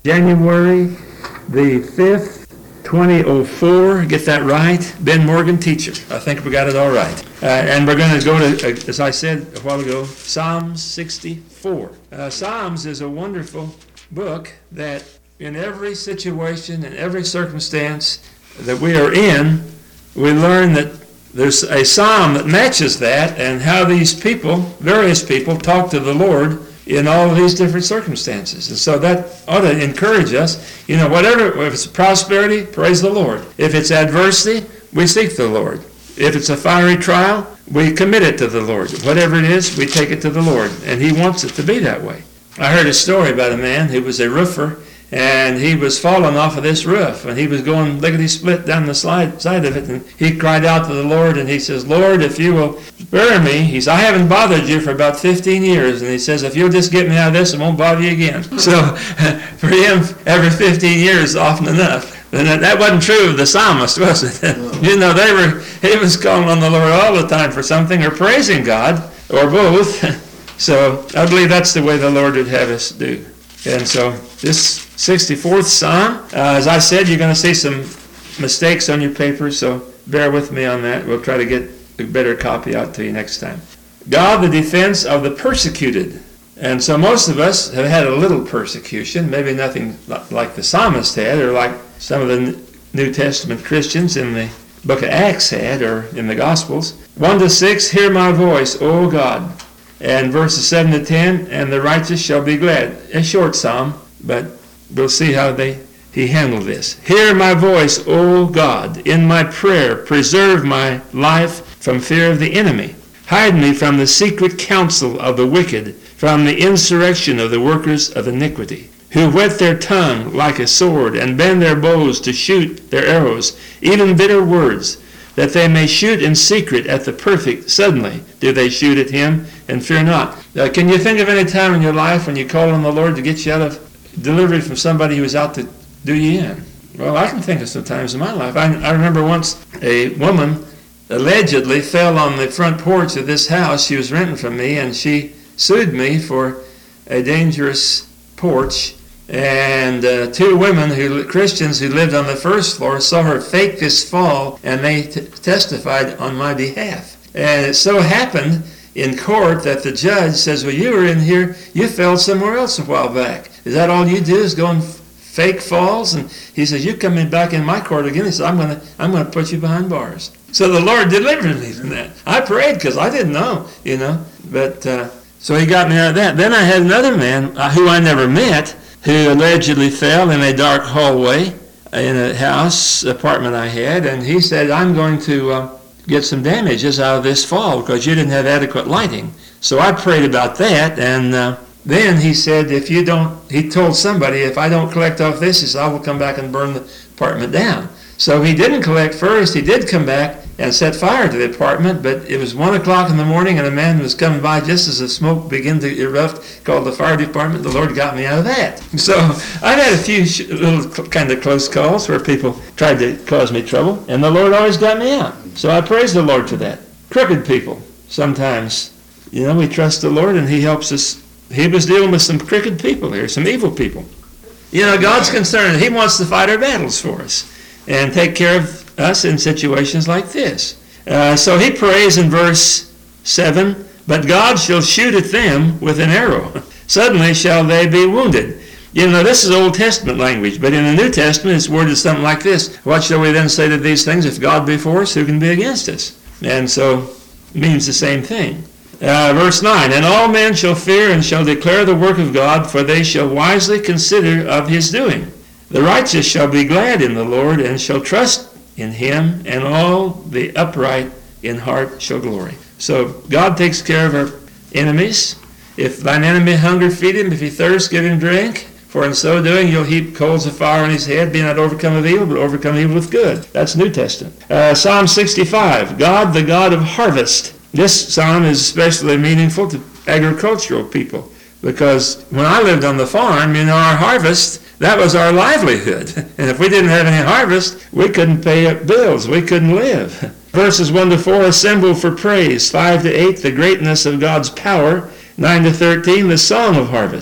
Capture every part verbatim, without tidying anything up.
January the fifth, twenty oh four. Get that right? Ben Morgan, teacher. I think we got it all right. Uh, and we're going to go to, uh, as I said a while ago, Psalms sixty-four. Uh, Psalms is a wonderful book that in every situation, in every circumstance that we are in, we learn that there's a psalm that matches that, and how these people, various people, talk to the Lord in all of these different circumstances. And so that ought to encourage us. You know, whatever, if it's prosperity, praise the Lord. If it's adversity, we seek the Lord. If it's a fiery trial, we commit it to the Lord. Whatever it is, we take it to the Lord, and He wants it to be that way. I heard a story about a man who was a roofer, and he was falling off of this roof, and he was going lickety-split down the slide, side of it, and he cried out to the Lord, and he says, Lord, if you will spare me, he says, I haven't bothered you for about fifteen years, and he says, if you'll just get me out of this, I won't bother you again. So for him, every fifteen years is often enough. And that wasn't true of the psalmist, was it? You know, they were, he was calling on the Lord all the time for something, or praising God, or both. So I believe that's the way the Lord would have us do. And so this sixty-fourth Psalm, uh, as I said, you're going to see some mistakes on your paper, so bear with me on that. We'll try to get a better copy out to you next time. God, the defense of the persecuted. And so most of us have had a little persecution, maybe nothing like the psalmist had, or like some of the New Testament Christians in the book of Acts had, or in the Gospels. one to six, hear my voice, O God. And verses seven to ten, and the righteous shall be glad. A short psalm, but we'll see how they he handled this. Hear my voice, O God, in my prayer. Preserve my life from fear of the enemy. Hide me from the secret counsel of the wicked, from the insurrection of the workers of iniquity, who whet their tongue like a sword, and bend their bows to shoot their arrows, even bitter words, that they may shoot in secret at the perfect. Suddenly do they shoot at him, and fear not. Uh, can you think of any time in your life when you call on the Lord to get you out of delivery from somebody who was out to do you in? Well, I can think of some times in my life. I, I remember once a woman allegedly fell on the front porch of this house she was renting from me, and she sued me for a dangerous porch. And uh, two women, who Christians who lived on the first floor, saw her fake this fall, and they t- testified on my behalf. And it so happened in court that the judge says, well, you were in here, you fell somewhere else a while back. Is that all you do, is go and f- fake falls? And he says, you come in back in my court again. He says, I'm going to I'm going to put you behind bars. So the Lord delivered me from that. I prayed because I didn't know, you know. But uh, so he got me out of that. Then I had another man uh, who I never met, who allegedly fell in a dark hallway in a house apartment I had, and he said, I'm going to uh, get some damages out of this fall because you didn't have adequate lighting. So I prayed about that, and uh, then he said, if you don't, he told somebody, if I don't collect off this, he said, I will come back and burn the apartment down. So he didn't collect first. He did come back and set fire to the apartment, but it was one o'clock in the morning, and a man was coming by just as the smoke began to erupt, called the fire department. The Lord got me out of that. So I've had a few sh- little cl- kind of close calls where people tried to cause me trouble, and the Lord always got me out. So I praise the Lord for that. Crooked people, sometimes, you know, we trust the Lord, and He helps us. He was dealing with some crooked people here, some evil people. You know, God's concerned. He wants to fight our battles for us and take care of us in situations like this. Uh, so he prays in verse seven, but God shall shoot at them with an arrow. Suddenly shall they be wounded. You know, this is Old Testament language, but in the New Testament it's worded something like this. What shall we then say to these things? If God be for us, who can be against us? And so it means the same thing. Uh, verse nine, and all men shall fear and shall declare the work of God, for they shall wisely consider of his doing. The righteous shall be glad in the Lord, and shall trust in him, and all the upright in heart shall glory. So God takes care of our enemies. If thine enemy hunger, feed him. If he thirst, give him drink. For in so doing you'll heap coals of fire on his head. Be not overcome of evil, but overcome evil with good. That's New Testament. Uh, Psalm sixty-five, God, the God of harvest. This psalm is especially meaningful to agricultural people, because when I lived on the farm, you know, our harvest, that was our livelihood. And if we didn't have any harvest, we couldn't pay bills. We couldn't live. Verses one to four, assemble for praise. five to eight, the greatness of God's power. nine to thirteen, the song of harvest.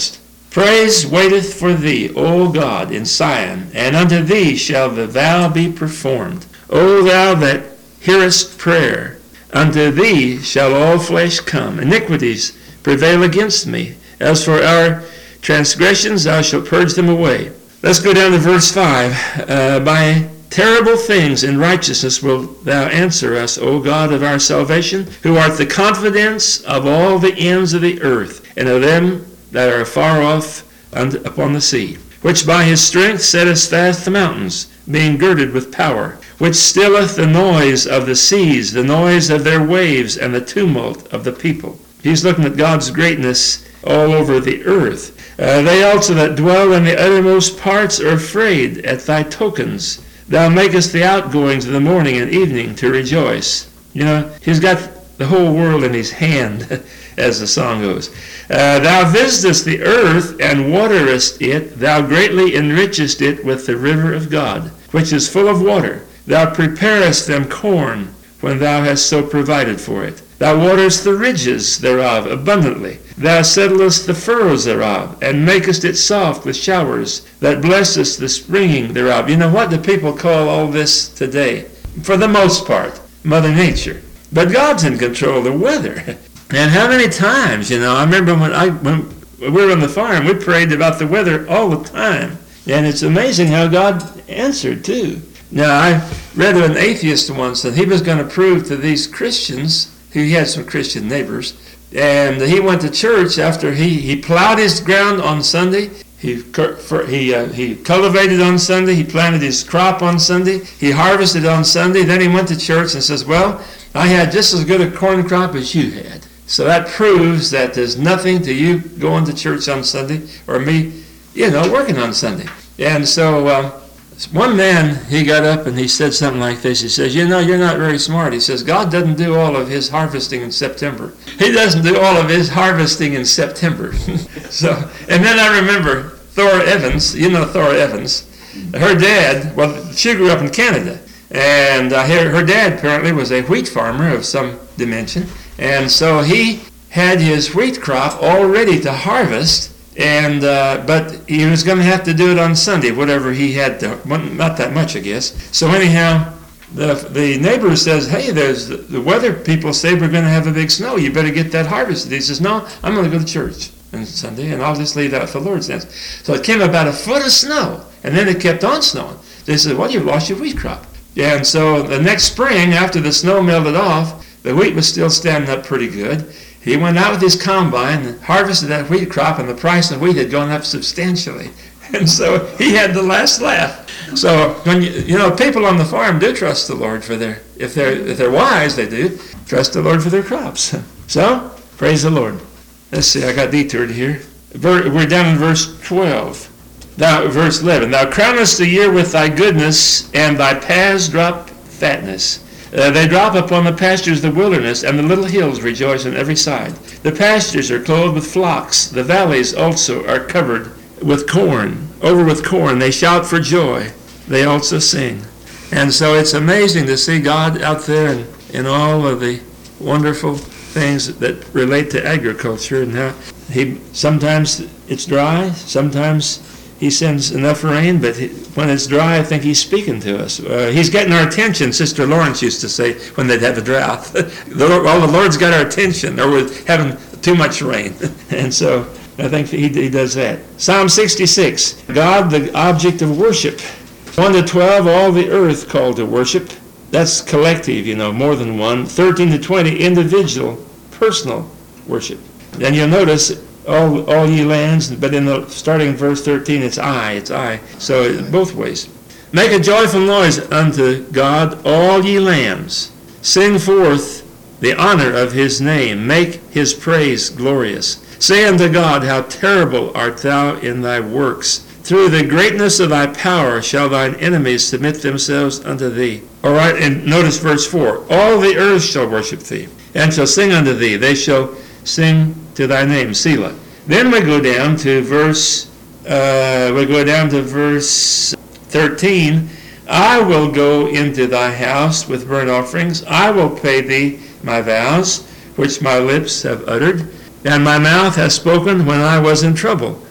Praise waiteth for thee, O God, in Sion, and unto thee shall the vow be performed. O thou that hearest prayer, unto thee shall all flesh come. Iniquities prevail against me. As for our transgressions, thou shalt purge them away. Let's go down to verse five. Uh, by terrible things in righteousness wilt thou answer us, O God of our salvation, who art the confidence of all the ends of the earth, and of them that are far off upon the sea, which by his strength setteth fast the mountains, being girded with power, which stilleth the noise of the seas, the noise of their waves, and the tumult of the people. He's looking at God's greatness all over the earth. Uh, they also that dwell in the uttermost parts are afraid at thy tokens. Thou makest the outgoings of the morning and evening to rejoice. You know, he's got the whole world in his hand, as the song goes. Uh, thou visitest the earth and waterest it. Thou greatly enrichest it with the river of God, which is full of water. Thou preparest them corn when thou hast so provided for it. Thou waterest the ridges thereof abundantly. Thou settlest the furrows thereof, and makest it soft with showers, that blessest the springing thereof. You know, what do people call all this today? For the most part, Mother Nature. But God's in control of the weather. And how many times, you know, I remember when, I, when we were on the farm, we prayed about the weather all the time. And it's amazing how God answered, too. Now, I read of an atheist once, and he was going to prove to these Christians, he had some Christian neighbors, and he went to church after he, he plowed his ground on Sunday. He for, he uh, he cultivated on Sunday. He planted his crop on Sunday. He harvested on Sunday. Then he went to church and says, well, I had just as good a corn crop as you had. So that proves that there's nothing to you going to church on Sunday or me, you know, working on Sunday. And so uh, one man, he got up and he said something like this. He says, you know, you're not very smart. He says, God doesn't do all of his harvesting in September. He doesn't do all of his harvesting in September. So, and then I remember Thora Evans, you know Thora Evans, her dad, well, she grew up in Canada. And uh, her, her dad apparently was a wheat farmer of some dimension. And so he had his wheat crop all ready to harvest. And uh, but he was going to have to do it on Sunday, whatever he had to, not that much, I guess. So anyhow, the the neighbor says, hey, there's the, the weather people say we're going to have a big snow. You better get that harvested. He says, no, I'm going to go to church on Sunday, and I'll just leave that for the Lord's hands. So it came about a foot of snow, and then it kept on snowing. They said, well, you've lost your wheat crop. And so the next spring, after the snow melted off, the wheat was still standing up pretty good. He went out with his combine and harvested that wheat crop, and the price of wheat had gone up substantially. And so he had the last laugh. So when you, you know, people on the farm do trust the Lord for their, if they're if they're wise, they do trust the Lord for their crops. So praise the Lord. Let's see, I got detoured here. We're down in verse twelve. Thou, verse eleven. Thou crownest the year with thy goodness, and thy paths drop fatness. Uh, they drop upon the pastures of the wilderness, and the little hills rejoice on every side. The pastures are clothed with flocks. The valleys also are covered with corn. Over with corn, they shout for joy. They also sing. And so it's amazing to see God out there in, in all of the wonderful things that relate to agriculture, and how he sometimes it's dry, sometimes he sends enough rain, but he, when it's dry, I think he's speaking to us. Uh, he's getting our attention, Sister Lawrence used to say when they'd have a drought. the, well, the Lord's got our attention, or we're having too much rain. And so I think he, he does that. Psalm sixty-six, God, the object of worship. one to twelve, all the earth called to worship. That's collective, you know, more than one. thirteen to twenty, individual, personal worship. Then you'll notice, all, all ye lands, but in the starting verse thirteen, it's I, it's I. So both ways. Make a joyful noise unto God, all ye lands. Sing forth the honor of his name. Make his praise glorious. Say unto God, how terrible art thou in thy works. Through the greatness of thy power shall thine enemies submit themselves unto thee. All right, and notice verse four. All the earth shall worship thee, and shall sing unto thee. They shall sing to thy name, Selah. Then we go down to verse, uh, we go down to verse thirteen. I will go into thy house with burnt offerings. I will pay thee my vows, which my lips have uttered, and my mouth has spoken when I was in trouble.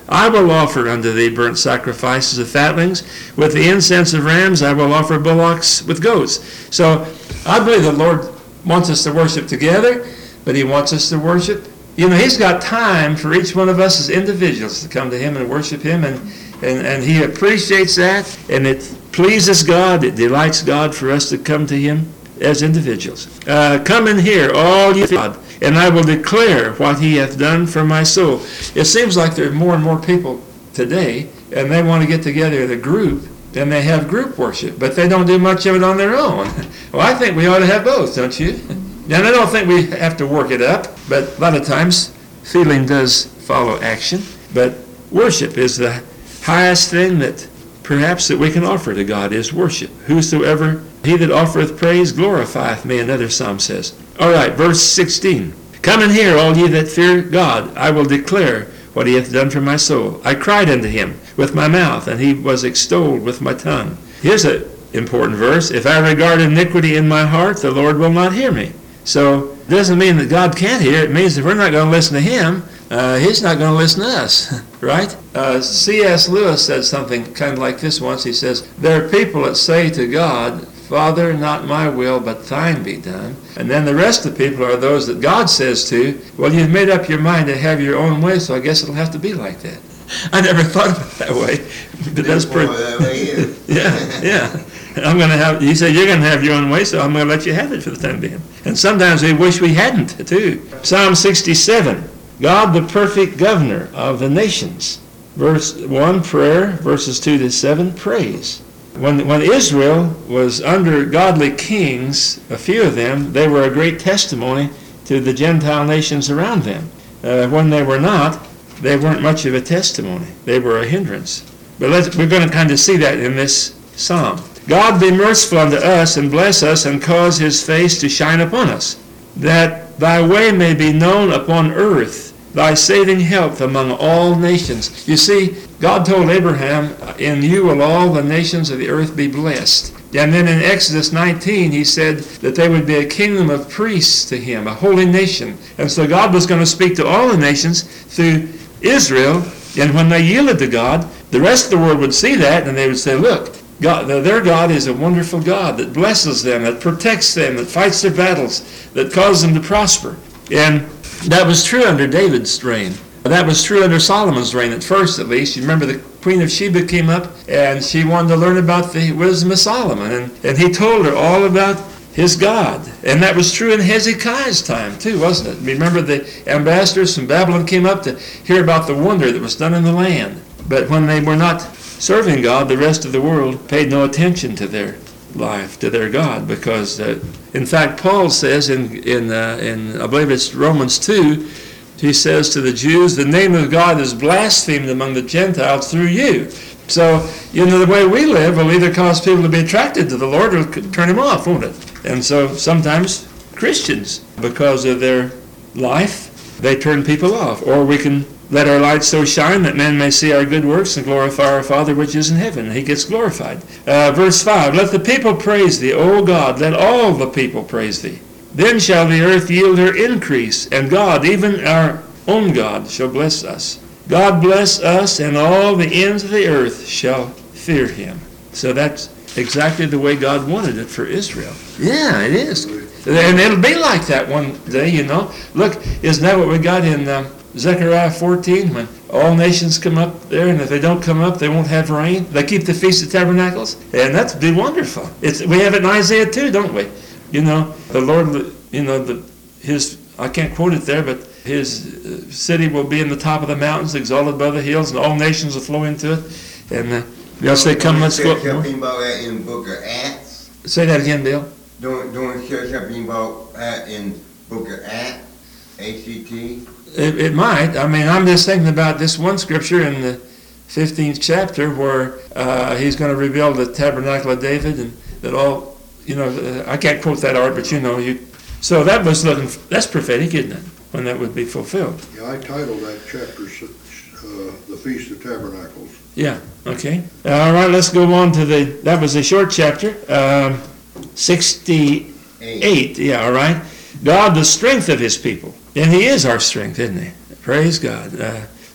I will offer unto thee burnt sacrifices of fatlings. With the incense of rams I will offer bullocks with goats. So I believe the Lord wants us to worship together, but he wants us to worship. You know, he's got time for each one of us as individuals to come to him and worship him, and, and, and he appreciates that, and it pleases God, it delights God for us to come to him as individuals. Uh, come in here, all you God, and I will declare what he hath done for my soul. It seems like there are more and more people today, and they want to get together as a group, and they have group worship, but they don't do much of it on their own. Well, I think we ought to have both, don't you? And I don't think we have to work it up, but a lot of times feeling does follow action. But worship is the highest thing that perhaps that we can offer to God, is worship. Whosoever, he that offereth praise glorifieth me, another psalm says. All right, verse sixteen. Come in here, all ye that fear God. I will declare what he hath done for my soul. I cried unto him with my mouth, and he was extolled with my tongue. Here's an important verse. If I regard iniquity in my heart, the Lord will not hear me. So it doesn't mean that God can't hear. It means that we're not going to listen to him, uh, he's not going to listen to us, right? Uh, C S Lewis said something kind of like this once. He says, there are people that say to God, Father, not my will, but thine be done. And then the rest of the people are those that God says to, well, you've made up your mind to have your own way, so I guess it'll have to be like that. I never thought of it that way. But that's pretty. yeah, yeah. I'm going to have, he said, you're going to have your own way, so I'm going to let you have it for the time being. And sometimes we wish we hadn't, too. Psalm sixty-seven, God the perfect governor of the nations. Verse one, prayer. Verses two to seven, praise. When, when Israel was under godly kings, a few of them, they were a great testimony to the Gentile nations around them. Uh, when they were not, they weren't much of a testimony. They were a hindrance. But let's, we're going to kind of see that in this psalm. God be merciful unto us, and bless us, and cause his face to shine upon us, that thy way may be known upon earth, thy saving health among all nations. You see, God told Abraham, in you will all the nations of the earth be blessed. And then in Exodus nineteen, he said that they would be a kingdom of priests to him, a holy nation. And so God was going to speak to all the nations through Israel, and when they yielded to God, the rest of the world would see that, and they would say, look, God, their God is a wonderful God that blesses them, that protects them, that fights their battles, that causes them to prosper. And that was true under David's reign. That was true under Solomon's reign, at first at least. You remember the Queen of Sheba came up, and she wanted to learn about the wisdom of Solomon. And, and he told her all about his God. And that was true in Hezekiah's time, too, wasn't it? Remember the ambassadors from Babylon came up to hear about the wonder that was done in the land. But when they were not serving God, the rest of the world paid no attention to their life, to their God, because, uh, in fact, Paul says in, in, uh, in, I believe it's Romans two, he says to the Jews, the name of God is blasphemed among the Gentiles through you. So, you know, the way we live will either cause people to be attracted to the Lord or turn him off, won't it? And so sometimes Christians, because of their life, they turn people off. Or we can let our light so shine that men may see our good works and glorify our Father which is in heaven. He gets glorified. Uh, verse five, let the people praise thee, O God, let all the people praise thee. Then shall the earth yield her increase, and God, even our own God, shall bless us. God bless us, and all the ends of the earth shall fear him. So that's exactly the way God wanted it for Israel. Yeah, it is. And it'll be like that one day, you know. Look, isn't that what we got in um, Zechariah fourteen, when all nations come up there, and if they don't come up, they won't have rain. They keep the Feast of Tabernacles, and that's be wonderful. It's, we have it in Isaiah too, don't we? You know, the Lord, you know, the his, I can't quote it there, but his city will be in the top of the mountains, exalted above the hills, and all nations will flow into it. And uh, yes, they come, let's go. Something about that in the book of Acts. Say that again, Bill. Don't don't share something about that in book of Acts, A C T. It, it might. I mean, I'm just thinking about this one scripture in the fifteenth chapter where uh, he's going to rebuild the tabernacle of David, and that all, you know, uh, I can't quote that art, but you know, you. So that was looking, that's prophetic, isn't it? When that would be fulfilled. Yeah, I titled that chapter, uh, The Feast of Tabernacles. Yeah, okay. All right, let's go on to the, that was a short chapter, um, sixty-eight. Eight. Yeah, all right. God, the strength of his people. And he is our strength, isn't he? Praise God. Uh,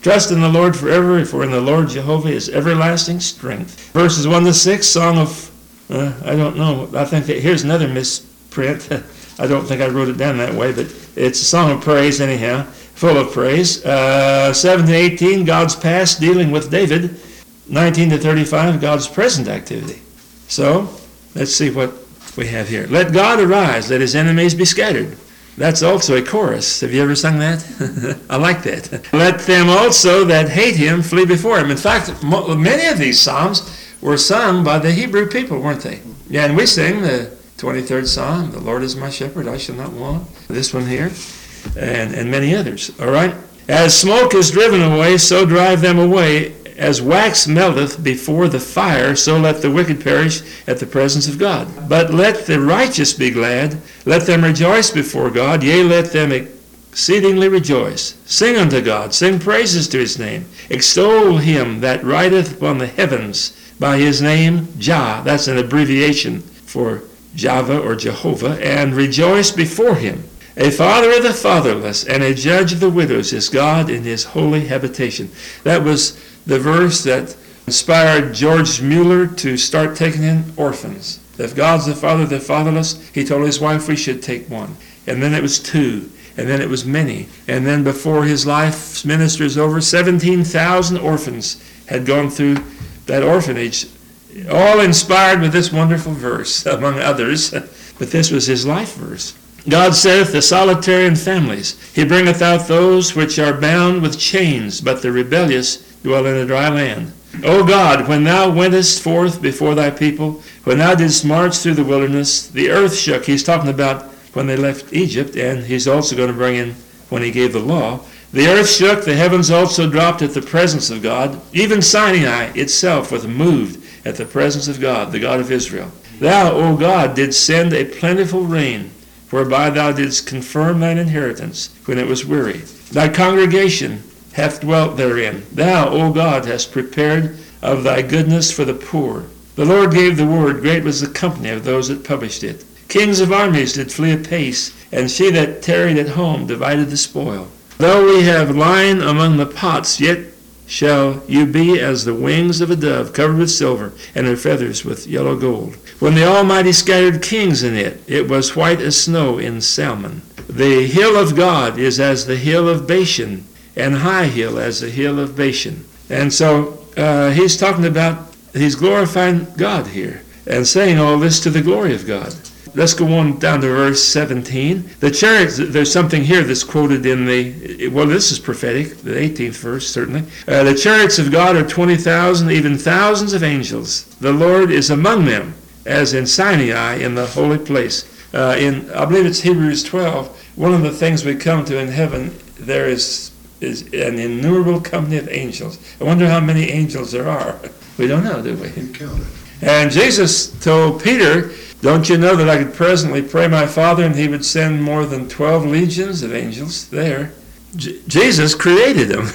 Trust in the Lord forever, for in the Lord Jehovah is everlasting strength. Verses one to six, song of, uh, I don't know, I think that here's another misprint. I don't think I wrote it down that way, but it's a song of praise anyhow, full of praise. Uh, seven to eighteen, God's past dealing with David. nineteen to thirty-five, God's present activity. So, let's see what we have here. Let God arise, let his enemies be scattered. That's also a chorus. Have you ever sung that? I like that. Let them also that hate him flee before him. In fact, many of these psalms were sung by the Hebrew people, weren't they? Yeah, and we sing the twenty-third Psalm, the Lord is my shepherd, I shall not want. This one here, and, and many others. All right? As smoke is driven away, so drive them away. As wax melteth before the fire, so let the wicked perish at the presence of God. But let the righteous be glad, let them rejoice before God, yea, let them exceedingly rejoice. Sing unto God, sing praises to his name. Extol him that rideth upon the heavens by his name, Jah. That's an abbreviation for Java or Jehovah, and rejoice before him. A father of the fatherless and a judge of the widows is God in his holy habitation. That was the verse that inspired George Mueller to start taking in orphans. If God's the father of the fatherless, he told his wife we should take one. And then it was two. And then it was many. And then before his life's ministry is over, seventeen thousand orphans had gone through that orphanage, all inspired with this wonderful verse, among others. But this was his life verse. God saith, the solitary in families, he bringeth out those which are bound with chains, but the rebellious dwell in a dry land. O God, when thou wentest forth before thy people, when thou didst march through the wilderness, the earth shook. He's talking about when they left Egypt, and he's also going to bring in when he gave the law. The earth shook, the heavens also dropped at the presence of God. Even Sinai itself was moved at the presence of God, the God of Israel. Thou, O God, didst send a plentiful rain, whereby thou didst confirm thine inheritance when it was weary. Thy congregation hath dwelt therein. Thou, O God, hast prepared of thy goodness for the poor. The Lord gave the word, great was the company of those that published it. Kings of armies did flee apace, and she that tarried at home divided the spoil. Though we have lion among the pots, yet shall you be as the wings of a dove, covered with silver, and her feathers with yellow gold. When the Almighty scattered kings in it, it was white as snow in Salmon. The hill of God is as the hill of Bashan, and high hill as the hill of Bashan. And so uh, he's talking about, he's glorifying God here, and saying all this to the glory of God. Let's go on down to verse seventeen. The chariots, there's something here that's quoted in the, well, this is prophetic, the eighteenth verse, certainly. Uh, the chariots of God are twenty thousand, even thousands of angels. The Lord is among them, as in Sinai, in the holy place. Uh, in, I believe it's Hebrews twelve, one of the things we come to in heaven, there is, is an innumerable company of angels. I wonder how many angels there are. We don't know, do we? You count it. And Jesus told Peter, don't you know that I could presently pray my Father and he would send more than twelve legions of angels there? J- Jesus created them,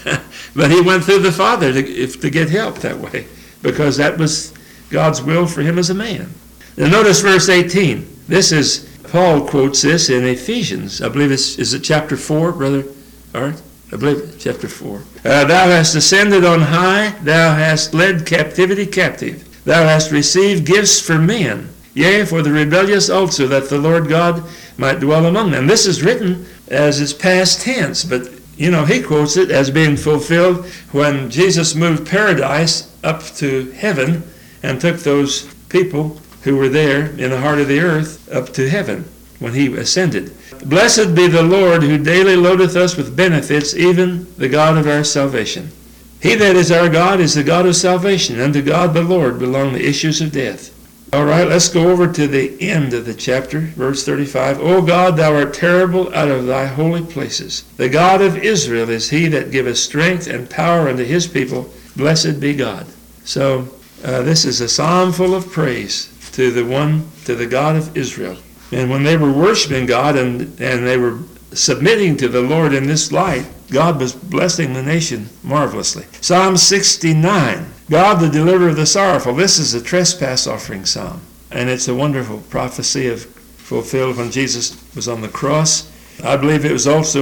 but he went through the Father to, if, to get help that way, because that was God's will for him as a man. Now notice verse eighteen. This is, Paul quotes this in Ephesians. I believe it's, is it chapter four, Brother Art? I believe it's chapter four. Uh, thou hast ascended on high, thou hast led captivity captive. Thou hast received gifts for men, yea, for the rebellious also, that the Lord God might dwell among them. This is written as is past tense, but, you know, he quotes it as being fulfilled when Jesus moved paradise up to heaven and took those people who were there in the heart of the earth up to heaven when he ascended. Blessed be the Lord who daily loadeth us with benefits, even the God of our salvation. He that is our God is the God of salvation, and to God the Lord belong the issues of death. All right, let's go over to the end of the chapter, verse thirty-five. O God, thou art terrible out of thy holy places. The God of Israel is he that giveth strength and power unto his people. Blessed be God. So uh, this is a psalm full of praise to the one, to the God of Israel. And when they were worshiping God and, and they were submitting to the Lord in this light, God was blessing the nation marvelously. Psalm sixty-nine, God the deliverer of the sorrowful. This is a trespass offering psalm. And it's a wonderful prophecy of fulfilled when Jesus was on the cross. I believe it was also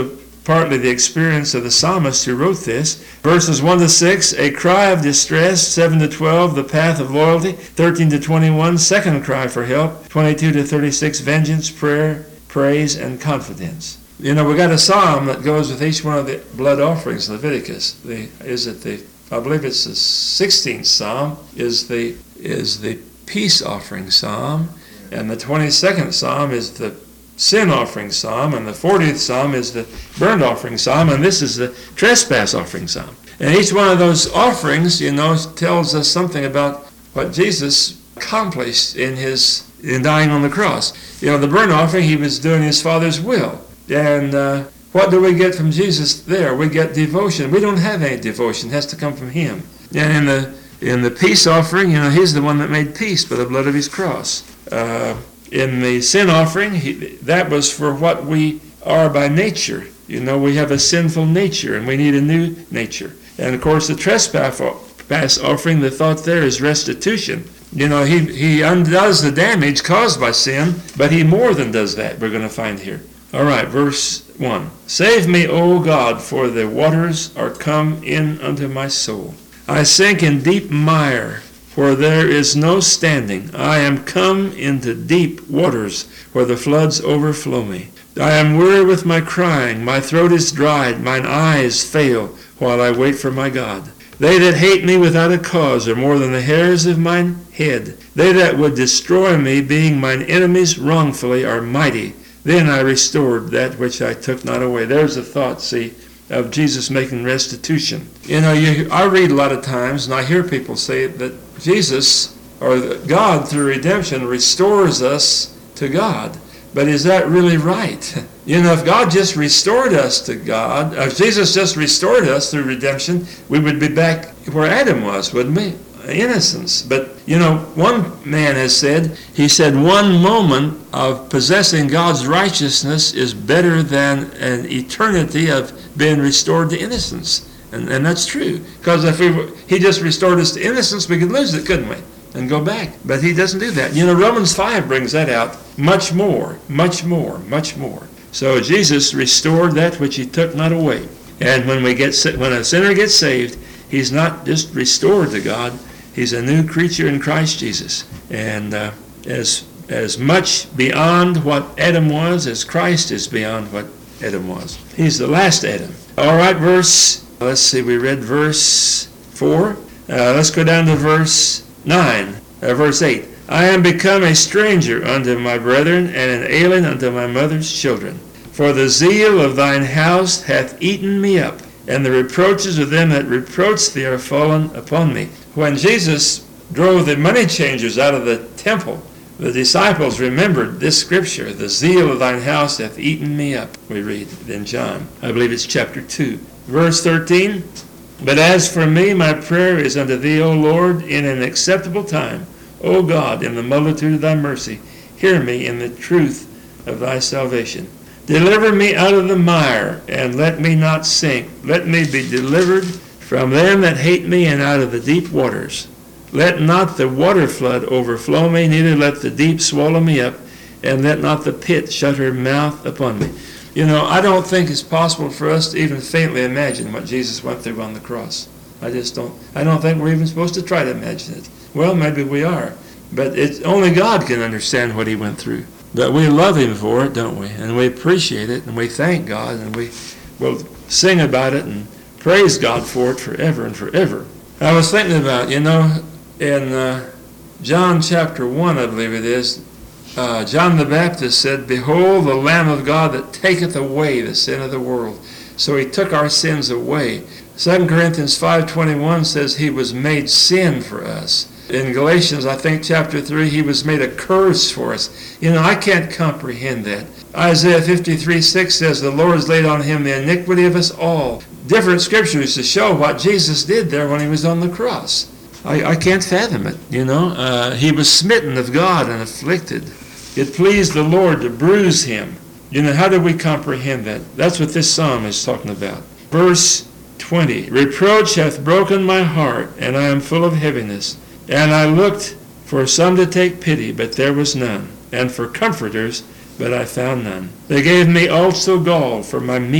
partly the experience of the psalmist who wrote this. Verses one to six, a cry of distress. seven to twelve, the path of loyalty. thirteen to twenty-one, second cry for help. twenty-two to thirty-six, vengeance, prayer, praise, and confidence. You know, we got a psalm that goes with each one of the blood offerings, Leviticus. The, is it the, I believe it's the sixteenth psalm, is the, is the peace offering psalm. And the twenty-second psalm is the sin offering psalm, and the fortieth psalm is the burnt offering psalm, and this is the trespass offering psalm. And each one of those offerings, you know, tells us something about what Jesus accomplished in his in dying on the cross. You know, the burnt offering, he was doing his Father's will. And uh, what do we get from Jesus there? We get devotion. We don't have any devotion. It has to come from him. And in the in the peace offering, you know, he's the one that made peace by the blood of his cross. Uh, in the sin offering, he, that was for what we are by nature. You know, we have a sinful nature, and we need a new nature. And, of course, the trespass offering, the thought there is restitution. You know, he, he undoes the damage caused by sin, but he more than does that, we're going to find here. All right, verse one. Save me, O God, for the waters are come in unto my soul. I sink in deep mire, for there is no standing. I am come into deep waters, where the floods overflow me. I am weary with my crying, my throat is dried, mine eyes fail, while I wait for my God. They that hate me without a cause are more than the hairs of mine head. They that would destroy me, being mine enemies wrongfully, are mighty. Then I restored that which I took not away. There's a thought, see, of Jesus making restitution. You know, you, I read a lot of times, and I hear people say that Jesus, or God through redemption, restores us to God. But is that really right? You know, if God just restored us to God, if Jesus just restored us through redemption, we would be back where Adam was, wouldn't we? Innocence. But, you know, one man has said, he said, one moment of possessing God's righteousness is better than an eternity of being restored to innocence. And, and that's true. Because if we were, he just restored us to innocence, we could lose it, couldn't we? And go back. But he doesn't do that. You know, Romans five brings that out much more, much more, much more. So Jesus restored that which he took not away. And when we get when a sinner gets saved, he's not just restored to God, he's a new creature in Christ Jesus. And uh, as as much beyond what Adam was as Christ is beyond what Adam was. He's the last Adam. All right, verse, let's see, we read verse four. Uh, let's go down to verse nine, uh, verse eight. I am become a stranger unto my brethren, and an alien unto my mother's children. For the zeal of thine house hath eaten me up, and the reproaches of them that reproach thee are fallen upon me. When Jesus drove the money changers out of the temple, the disciples remembered this scripture, the zeal of thine house hath eaten me up, we read in John. I believe it's chapter two. Verse thirteen, but as for me, my prayer is unto thee, O Lord, in an acceptable time. O God, in the multitude of thy mercy, hear me in the truth of thy salvation. Deliver me out of the mire, and let me not sink. Let me be delivered from them that hate me, and out of the deep waters. Let not the water flood overflow me, neither let the deep swallow me up, and let not the pit shut her mouth upon me. You know, I don't think it's possible for us to even faintly imagine what Jesus went through on the cross. I just don't, I don't think we're even supposed to try to imagine it. Well, maybe we are, but it's, only God can understand what he went through. But we love him for it, don't we? And we appreciate it, and we thank God, and we will sing about it and praise God for it forever and forever. I was thinking about, you know, in uh, John chapter one, I believe it is, uh, John the Baptist said, behold the Lamb of God that taketh away the sin of the world. So he took our sins away. Second Corinthians five twenty-one says he was made sin for us. In Galatians, I think, chapter three, he was made a curse for us. You know, I can't comprehend that. Isaiah fifty-three six says, the Lord has laid on him the iniquity of us all. Different scriptures to show what Jesus did there when he was on the cross. I, I can't fathom it, you know. Uh, he was smitten of God and afflicted. It pleased the Lord to bruise him. You know, how do we comprehend that? That's what this psalm is talking about. Verse twenty, reproach hath broken my heart, and I am full of heaviness. And I looked for some to take pity, but there was none, and for comforters, but I found none. They gave me also gall for my meat,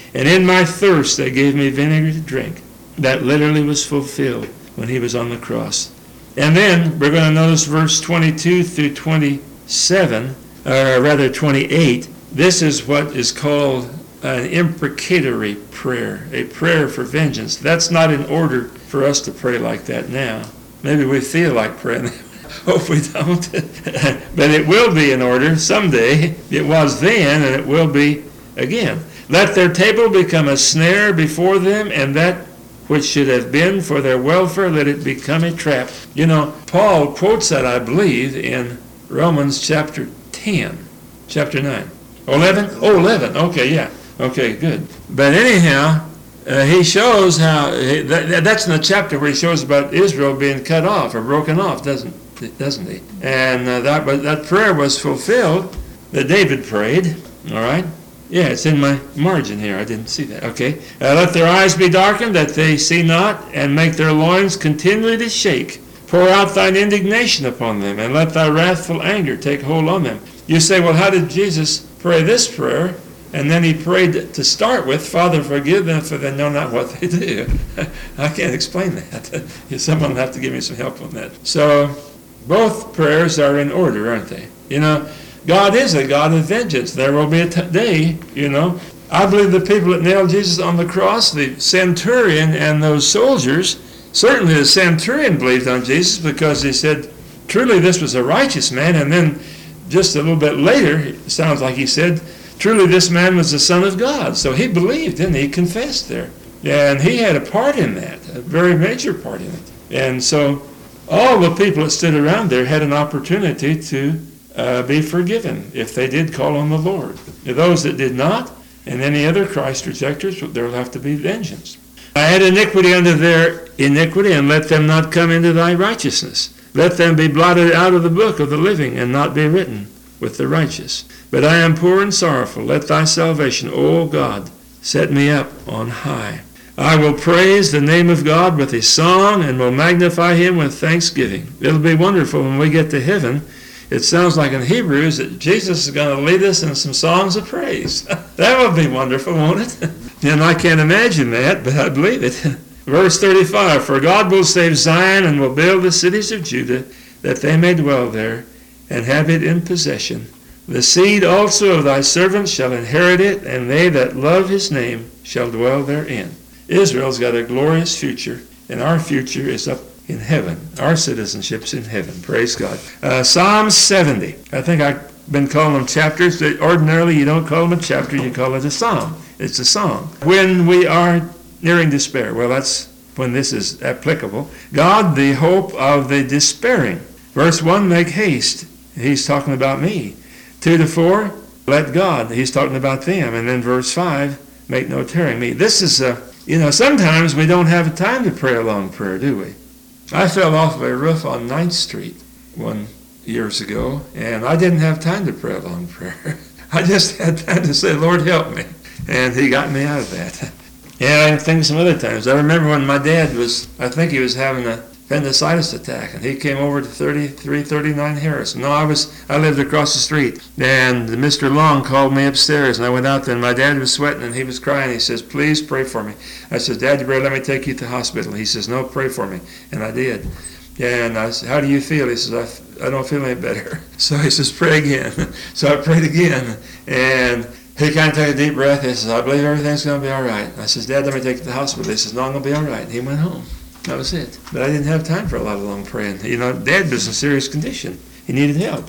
And in my thirst they gave me vinegar to drink. That literally was fulfilled when he was on the cross. And then we're going to notice verse twenty-two through twenty-seven, or rather twenty-eight. This is what is called an imprecatory prayer, a prayer for vengeance. That's not in order for us to pray like that now. Maybe we feel like praying. Hope we don't. But it will be in order someday. It was then, and it will be again. Let their table become a snare before them, and that which should have been for their welfare, let it become a trap. You know, Paul quotes that, I believe, in Romans chapter ten, chapter nine. eleven? Oh, eleven. Okay, yeah. Okay, good. But anyhow, uh, he shows how, he, that, that's in the chapter where he shows about Israel being cut off or broken off, doesn't doesn't he? And uh, that, but that prayer was fulfilled that David prayed, all right? Yeah, it's in my margin here. I didn't see that. Okay. Uh, let their eyes be darkened, that they see not, and make their loins continually to shake. Pour out thine indignation upon them, and let thy wrathful anger take hold on them. You say, well, how did Jesus pray this prayer? And then he prayed to start with, Father, forgive them, for they know not what they do. I can't explain that. Someone will have to give me some help on that. So both prayers are in order, aren't they? You know, God is a God of vengeance. There will be a t- day, you know. I believe the people that nailed Jesus on the cross, the centurion and those soldiers, certainly the centurion believed on Jesus because he said, truly this was a righteous man. And then just a little bit later, it sounds like he said, truly this man was the Son of God. So he believed, and he confessed there. And he had a part in that, a very major part in it. And so all the people that stood around there had an opportunity to Uh, be forgiven if they did call on the Lord. Those that did not, and any other Christ rejectors, there will have to be vengeance. I add iniquity unto their iniquity, and let them not come into thy righteousness. Let them be blotted out of the book of the living, and not be written with the righteous. But I am poor and sorrowful. Let thy salvation, O God, set me up on high. I will praise the name of God with a song, and will magnify him with thanksgiving. It'll be wonderful when we get to heaven. It sounds like in Hebrews that Jesus is going to lead us in some songs of praise. That would be wonderful, won't it? And I can't imagine that, but I believe it. Verse thirty-five, for God will save Zion and will build the cities of Judah, that they may dwell there and have it in possession. The seed also of thy servants shall inherit it, and they that love his name shall dwell therein. Israel's got a glorious future, and our future is up in heaven. Our citizenship's in heaven. Praise God. Uh, Psalm seventy. I think I've been calling them chapters. Ordinarily, you don't call them a chapter. You call it a psalm. It's a song. When we are nearing despair, well, that's when this is applicable. God, the hope of the despairing. Verse one, make haste. He's talking about me. two to four, let God. He's talking about them. And then verse five, make no tarrying me. This is a, you know, sometimes we don't have time to pray a long prayer, do we? I fell off of a roof on ninth street one years ago, and I didn't have time to pray a long prayer. I just had time to say, Lord, help me. And he got me out of that. And I think some other times. I remember when my dad was, I think he was having a appendicitis attack, and he came over to thirty-three thirty-nine Harrison. No, I was, I lived across the street. And Mister Long called me upstairs, and I went out there, and my dad was sweating, and he was crying. He says, please pray for me. I said, Dad, you better let me take you to the hospital. He says, no, pray for me. And I did. And I said, how do you feel? He says, I, I don't feel any better. So he says, pray again. So I prayed again, and he kind of took a deep breath. He says, I believe everything's going to be all right. I says, Dad, let me take you to the hospital. He says, no, I'm going to be all right. And he went home. That was it. But I didn't have time for a lot of long praying. You know, Dad was in serious condition. He needed help.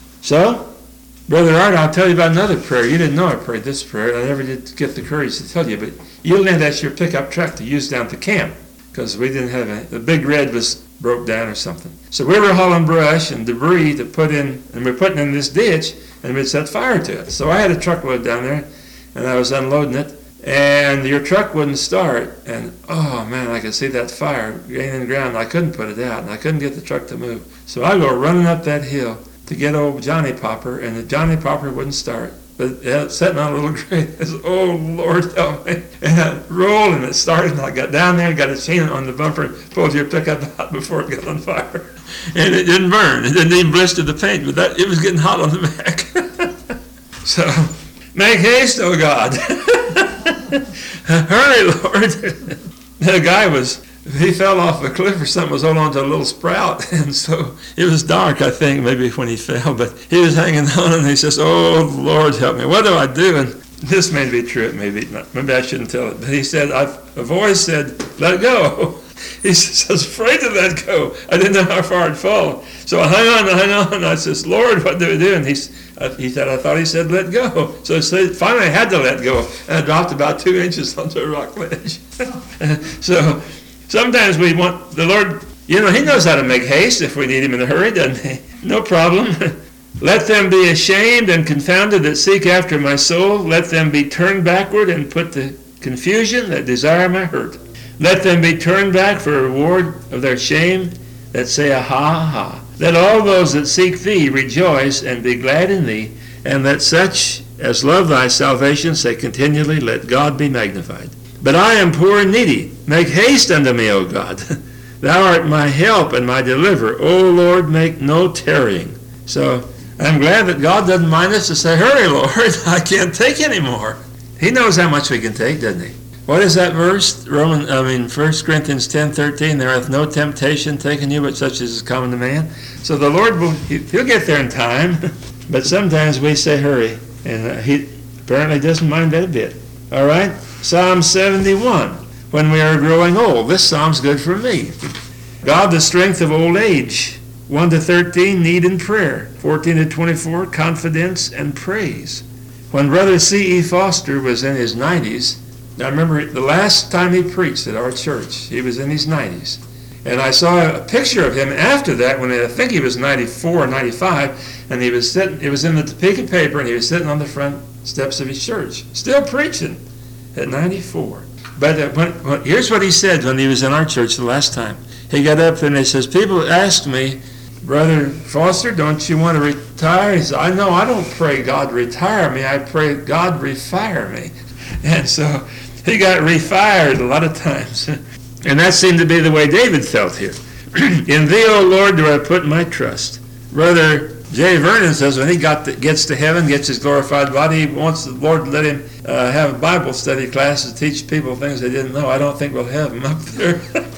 So, Brother Art, I'll tell you about another prayer. You didn't know I prayed this prayer. I never did get the courage to tell you, but you'll need that's your pickup truck to use down to camp, because we didn't have a, the big red was broke down or something. So we were hauling brush and debris to put in, and we're putting in this ditch, and we'd set fire to it. So I had a truckload down there, and I was unloading it, and your truck wouldn't start, and oh man, I could see that fire gaining ground. I couldn't put it out, and I couldn't get the truck to move. So I go running up that hill to get old Johnny Popper, and the Johnny Popper wouldn't start. But yeah, sitting on a little grate, I said, oh Lord help me. And I rolled, and it started, and I got down there, got a chain on the bumper, and pulled your pickup out before it got on fire. And it didn't burn. It didn't even blister the paint, but that, it was getting hot on the back. So, make haste, oh God. Hurry, Lord. The guy was, he fell off a cliff or something, was holding on to a little sprout. And so it was dark, I think, maybe when he fell. But he was hanging on and he says, oh, Lord, help me. What do I do? And this may be true, maybe not. Maybe I shouldn't tell it. But he said, I, a voice said, let go. He says, I was afraid to let go. I didn't know how far I'd fall. So I hung on, I hung on. And I says, Lord, what do we do? And he, uh, he said, I thought he said, let go. So I said, finally I had to let go. And I dropped about two inches onto a rock ledge. So sometimes we want the Lord, you know, he knows how to make haste if we need him in a hurry, doesn't he? No problem. Let them be ashamed and confounded that seek after my soul. Let them be turned backward and put to confusion that desire my hurt. Let them be turned back for a reward of their shame that say, ah, ha, ha. Let all those that seek thee rejoice and be glad in thee, and let such as love thy salvation say continually, let God be magnified. But I am poor and needy. Make haste unto me, O God. Thou art my help and my deliverer. O Lord, make no tarrying. So I'm glad that God doesn't mind us to say, hurry, Lord, I can't take any more. He knows how much we can take, doesn't he? What is that verse? Roman, I mean, First Corinthians ten thirteen, there hath no temptation taken you, but such as is common to man. So the Lord will, he'll get there in time, but sometimes we say hurry, and he apparently doesn't mind that a bit. All right? Psalm seventy-one, when we are growing old. This psalm's good for me. God, the strength of old age. one to thirteen, need and prayer. fourteen to twenty-four, confidence and praise. When Brother C E Foster was in his nineties, I remember the last time he preached at our church, he was in his nineties. And I saw a picture of him after that, when I think he was ninety-four or ninety-five, and he was sitting, it was in the Topeka paper, and he was sitting on the front steps of his church, still preaching at ninety-four. But uh, when, when, here's what he said when he was in our church the last time. He got up and he says, people asked me, Brother Foster, don't you want to retire? He said, I know, I don't pray God retire me, I pray God refire me. And so he got refired a lot of times. And that seemed to be the way David felt here. In thee, O Lord, do I put my trust. Brother Jay Vernon says when he got to, gets to heaven, gets his glorified body, he wants the Lord to let him uh, have a Bible study class to teach people things they didn't know. I don't think we'll have him up there.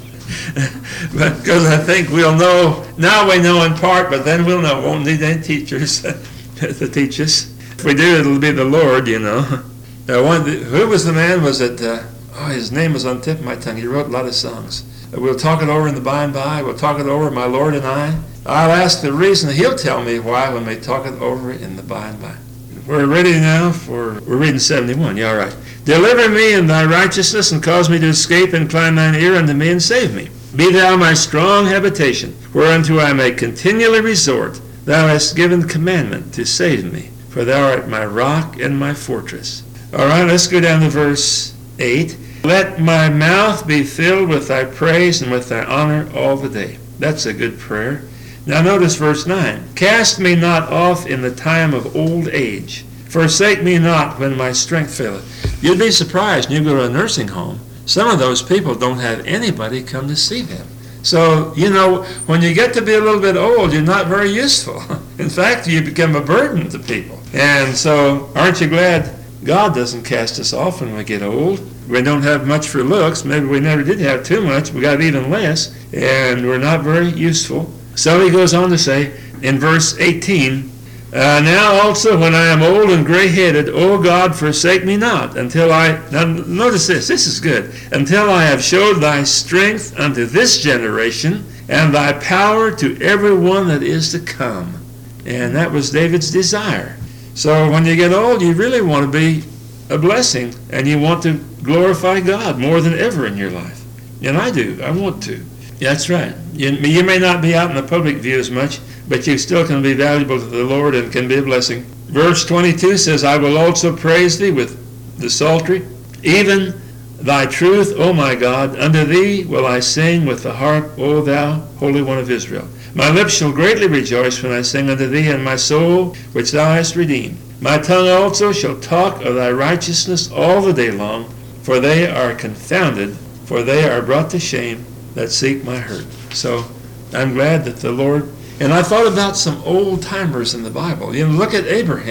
But because I think we'll know, now we know in part, but then we'll know. Won't need any teachers to teach us. If we do, it'll be the Lord, you know. Uh, one, who was the man? Was it, uh, oh, his name was on the tip of my tongue. He wrote a lot of songs. Uh, we'll talk it over in the by and by. We'll talk it over, my Lord and I. I'll ask the reason. He'll tell me why when we talk it over in the by and by. We're ready now for, we're reading seventy-one. Yeah, all right. Deliver me in thy righteousness and cause me to escape, and incline thine ear unto me and save me. Be thou my strong habitation, whereunto I may continually resort. Thou hast given commandment to save me, for thou art my rock and my fortress. All right, let's go down to verse eight. Let my mouth be filled with thy praise and with thy honor all the day. That's a good prayer. Now notice verse nine. Cast me not off in the time of old age. Forsake me not when my strength faileth. You'd be surprised when you go to a nursing home. Some of those people don't have anybody come to see them. So, you know, when you get to be a little bit old, you're not very useful. In fact, you become a burden to people. And so, aren't you glad God doesn't cast us off when we get old? We don't have much for looks. Maybe we never did have too much. We got even less. And we're not very useful. So he goes on to say in verse eighteen, uh, now also when I am old and gray-headed, O God, forsake me not, until I, now notice this, this is good, until I have showed thy strength unto this generation, and thy power to every one that is to come. And that was David's desire. So when you get old, you really want to be a blessing, and you want to glorify God more than ever in your life. And I do. I want to. That's right. You, you may not be out in the public view as much, but you still can be valuable to the Lord and can be a blessing. Verse twenty-two says, I will also praise thee with the psaltery, even thy truth, O my God. Unto thee will I sing with the harp, O thou Holy One of Israel. My lips shall greatly rejoice when I sing unto thee, and my soul, which thou hast redeemed. My tongue also shall talk of thy righteousness all the day long, for they are confounded, for they are brought to shame that seek my hurt. So I'm glad that the Lord, and I thought about some old timers in the Bible. You know, look at Abraham.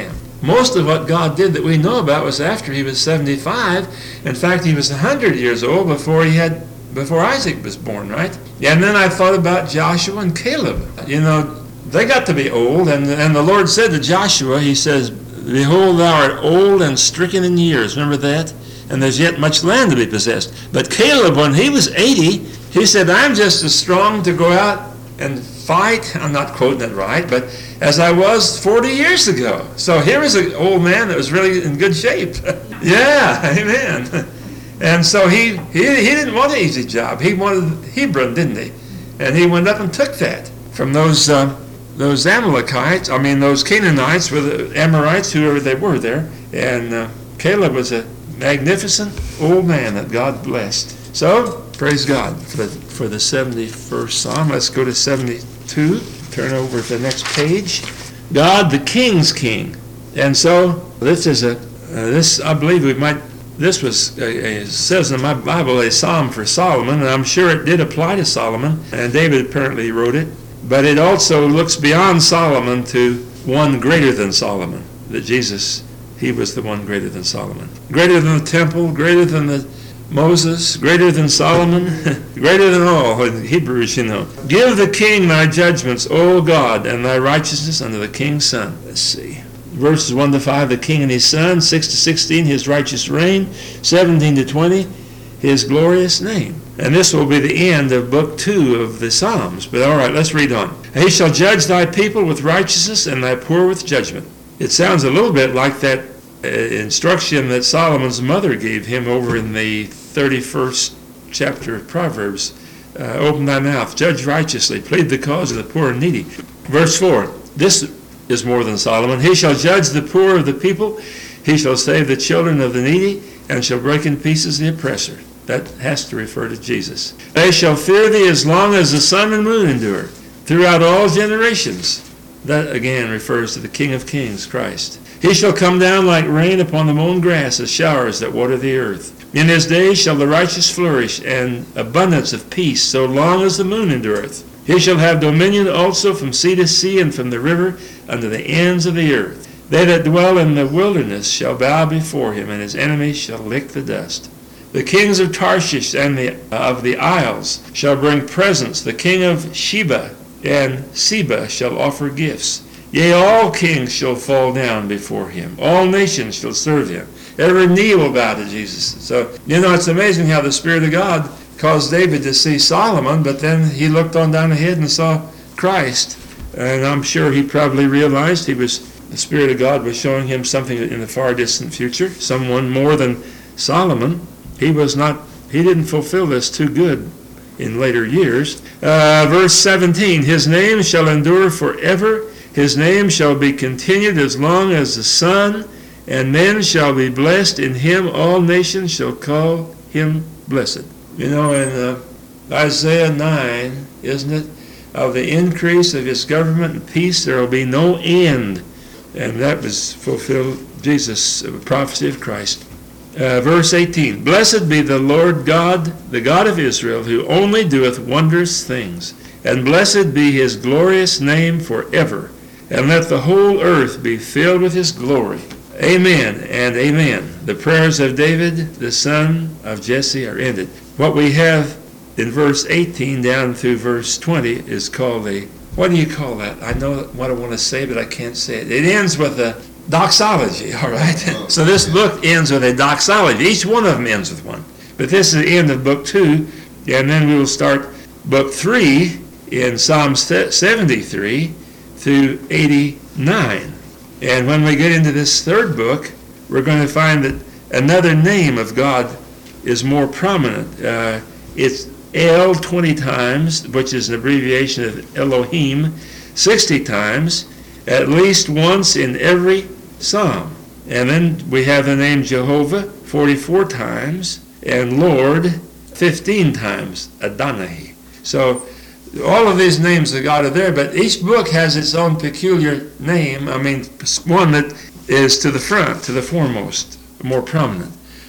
most of what God did that we know about was after he was seventy-five. In fact, he was one hundred years old before he had before Isaac was born, right? And then I thought about Joshua and Caleb. You know, they got to be old, and, and the Lord said to Joshua, he says, behold, thou art old and stricken in years. Remember that? And there's yet much land to be possessed. But Caleb, when he was eighty, he said, I'm just as strong to go out and fight. I'm not quoting it right, but as I was forty years ago. So here is an old man that was really in good shape. Yeah, amen. And so he, he he didn't want an easy job. He wanted Hebron, didn't he? And he went up and took that from those uh, those Amalekites, I mean those Canaanites, with the Amorites, whoever they were there. And uh, Caleb was a magnificent old man that God blessed. So, praise God for the, for the seventy-first Psalm. Let's go to seventy-two. Turn over to the next page. God, the King's King. And so, this is a, uh, this, I believe we might, this was, a, a, it says in my Bible, a psalm for Solomon, and I'm sure it did apply to Solomon, and David apparently wrote it. But it also looks beyond Solomon to one greater than Solomon, that Jesus, he was the one greater than Solomon. Greater than the temple, greater than the Moses, greater than Solomon, greater than all. In Hebrews, you know. Give the king thy judgments, O God, and thy righteousness unto the king's son. Let's see. Verses one to five, the king and his son. six to sixteen, his righteous reign. seventeen to twenty, his glorious name. And this will be the end of book two of the Psalms. But all right, let's read on. He shall judge thy people with righteousness and thy poor with judgment. It sounds a little bit like that uh, instruction that Solomon's mother gave him over in the thirty-first chapter of Proverbs. Uh, open thy mouth, judge righteously, plead the cause of the poor and needy. Verse four, this is more than Solomon. He shall judge the poor of the people. He shall save the children of the needy, and shall break in pieces the oppressor. That has to refer to Jesus. They shall fear thee as long as the sun and moon endure, throughout all generations. That again refers to the King of Kings, Christ. He shall come down like rain upon the mown grass, as showers that water the earth. In his days shall the righteous flourish, and abundance of peace, so long as the moon endureth. He shall have dominion also from sea to sea, and from the river unto the ends of the earth. They that dwell in the wilderness shall bow before him, and his enemies shall lick the dust. The kings of Tarshish and the, of the isles shall bring presents. The king of Sheba and Seba shall offer gifts. Yea, all kings shall fall down before him. All nations shall serve him. Every knee will bow to Jesus. So, you know, it's amazing how the Spirit of God caused David to see Solomon, but then he looked on down ahead and saw Christ. And I'm sure he probably realized he was, the Spirit of God was showing him something in the far distant future, someone more than Solomon. He was not, he didn't fulfill this too good in later years. Uh, verse seventeen, his name shall endure forever. His name shall be continued as long as the sun, and men shall be blessed in him. All nations shall call him blessed. You know, in uh, Isaiah nine, isn't it? Of the increase of his government and peace there will be no end. And that was fulfilled, Jesus, the prophecy of Christ. Uh, verse eighteen, blessed be the Lord God, the God of Israel, who only doeth wondrous things. And blessed be his glorious name forever. And let the whole earth be filled with his glory. Amen and amen. The prayers of David, the son of Jesse, are ended. What we have in verse eighteen down through verse twenty is called a, what do you call that? I know what I want to say, but I can't say it. It ends with a doxology, all right? So this book ends with a doxology. Each one of them ends with one. But this is the end of book two, and then we will start book three in Psalm seventy-three through eighty-nine. And when we get into this third book, we're going to find that another name of God is more prominent. Uh, it's El twenty times, which is an abbreviation of Elohim, sixty times, at least once in every psalm. And then we have the name Jehovah forty-four times, and Lord fifteen times, Adonai. So all of these names of God are there, but each book has its own peculiar name. I mean, one that is to the front, to the foremost, more prominent.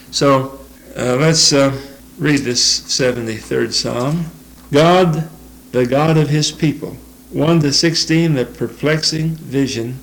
So uh, let's uh, read this seventy-third Psalm. God, the God of his people. one to sixteen, the perplexing vision.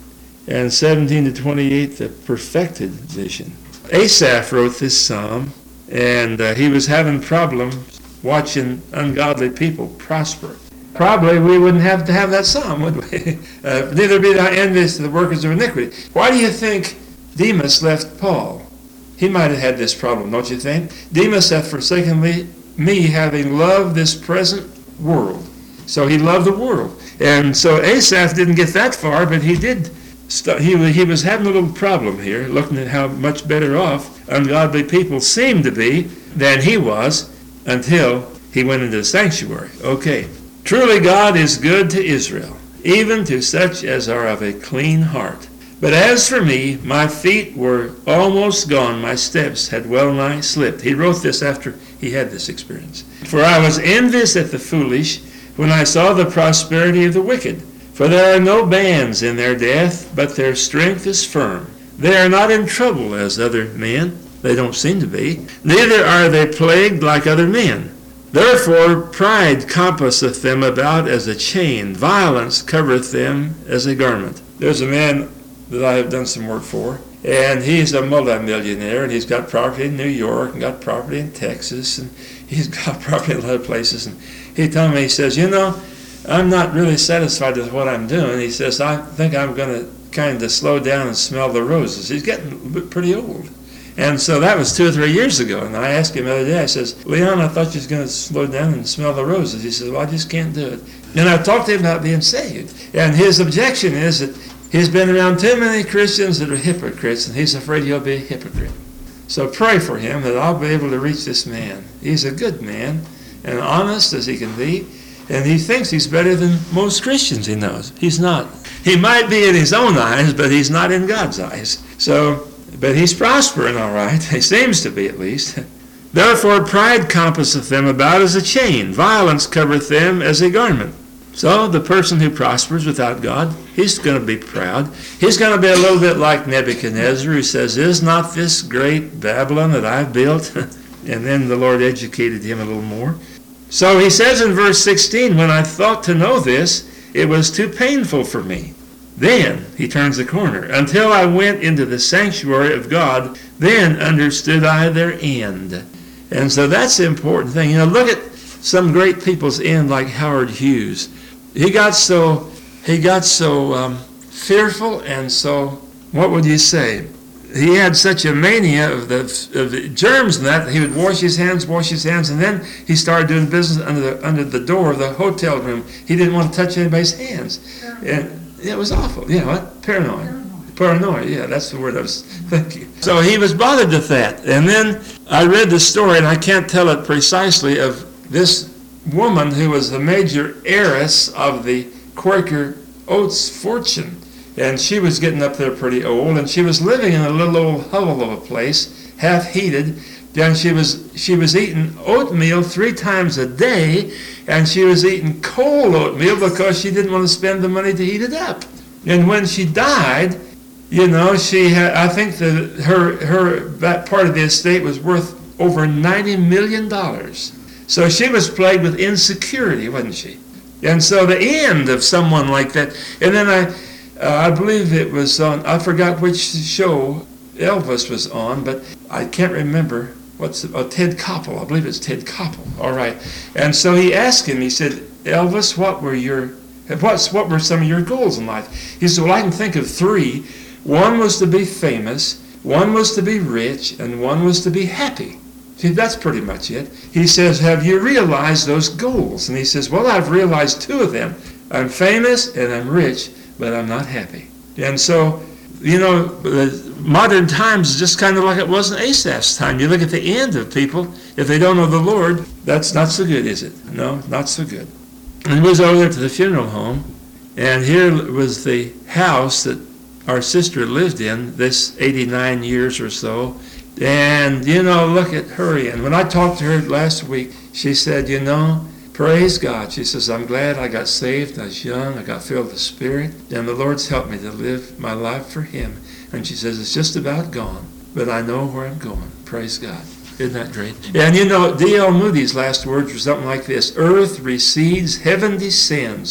and seventeen to twenty-eight, the perfected vision. Asaph wrote this psalm, and uh, he was having problems watching ungodly people prosper. Probably we wouldn't have to have that psalm, would we? Uh, Neither be thou envious of the workers of iniquity. Why do you think Demas left Paul? He might have had this problem, don't you think? Demas hath forsaken me, me having loved this present world. So he loved the world. And so Asaph didn't get that far, but he did. St- he, he was having a little problem here, looking at how much better off ungodly people seemed to be than he was until he went into the sanctuary. Okay. Truly God is good to Israel, even to such as are of a clean heart. But as for me, my feet were almost gone, my steps had well nigh slipped. He wrote this after he had this experience. For I was envious at the foolish when I saw the prosperity of the wicked. For there are no bands in their death, but their strength is firm. They are not in trouble as other men. They don't seem to be. Neither are they plagued like other men. Therefore pride compasseth them about as a chain. Violence covereth them as a garment. There's a man that I have done some work for, and he's a multimillionaire, and he's got property in New York, and got property in Texas, and he's got property in a lot of places. And he told me, he says, you know, I'm not really satisfied with what I'm doing. He says, I think I'm going to kind of slow down and smell the roses. He's getting pretty old. And so that was two or three years ago. And I asked him the other day, I says, Leon, I thought you was going to slow down and smell the roses. He says, well, I just can't do it. And I talked to him about being saved. And his objection is that he's been around too many Christians that are hypocrites, and he's afraid he'll be a hypocrite. So pray for him that I'll be able to reach this man. He's a good man, and honest as he can be, and he thinks he's better than most Christians he knows. He's not. He might be in his own eyes, but he's not in God's eyes. So, but he's prospering all right. He seems to be, at least. Therefore pride compasseth them about as a chain. Violence covereth them as a garment. So the person who prospers without God, he's going to be proud. He's going to be a little bit like Nebuchadnezzar, who says, is not this great Babylon that I've built? And then the Lord educated him a little more. So he says in verse sixteen, when I thought to know this, it was too painful for me. Then, he turns the corner, until I went into the sanctuary of God, then understood I their end. And so that's the important thing. You know, look at some great people's end, like Howard Hughes. He got so, he got so um, fearful and so, what would you say? He had such a mania of the, of the germs and that, he would wash his hands, wash his hands, and then he started doing business under the, under the door of the hotel room. He didn't want to touch anybody's hands. And it was awful. Yeah, what? Paranoid. Paranoid, yeah, that's the word I was thinking. So he was bothered with that. And then I read the story, and I can't tell it precisely, of this woman who was the major heiress of the Quaker Oats fortune. And she was getting up there pretty old, and she was living in a little old hovel of a place, half heated. And she was she was eating oatmeal three times a day, and she was eating cold oatmeal because she didn't want to spend the money to heat it up. And when she died, you know, she had, I think that her her that part of the estate was worth over ninety million dollars. So she was plagued with insecurity, wasn't she? And so the end of someone like that. And then I. Uh, I believe it was on, I forgot which show Elvis was on, but I can't remember. What's oh, Ted Koppel, I believe it's Ted Koppel. All right. And so he asked him, he said, Elvis, what were your, what's, what were some of your goals in life? He said, well, I can think of three. One was to be famous, one was to be rich, and one was to be happy. See, that's pretty much it. He says, have you realized those goals? And he says, well, I've realized two of them. I'm famous and I'm rich, but I'm not happy. And so, you know, modern times is just kind of like it was in Asaph's time. You look at the end of people, if they don't know the Lord, that's not so good, is it? No, not so good. And we was over there to the funeral home, and here was the house that our sister lived in this eighty-nine years or so. And, you know, look at her. And when I talked to her last week, she said, you know, praise God. She says, I'm glad I got saved. I was young. I got filled with the Spirit. And the Lord's helped me to live my life for Him. And she says, it's just about gone. But I know where I'm going. Praise God. Isn't that great? And you know, D L Moody's last words were something like this. Earth recedes, heaven descends,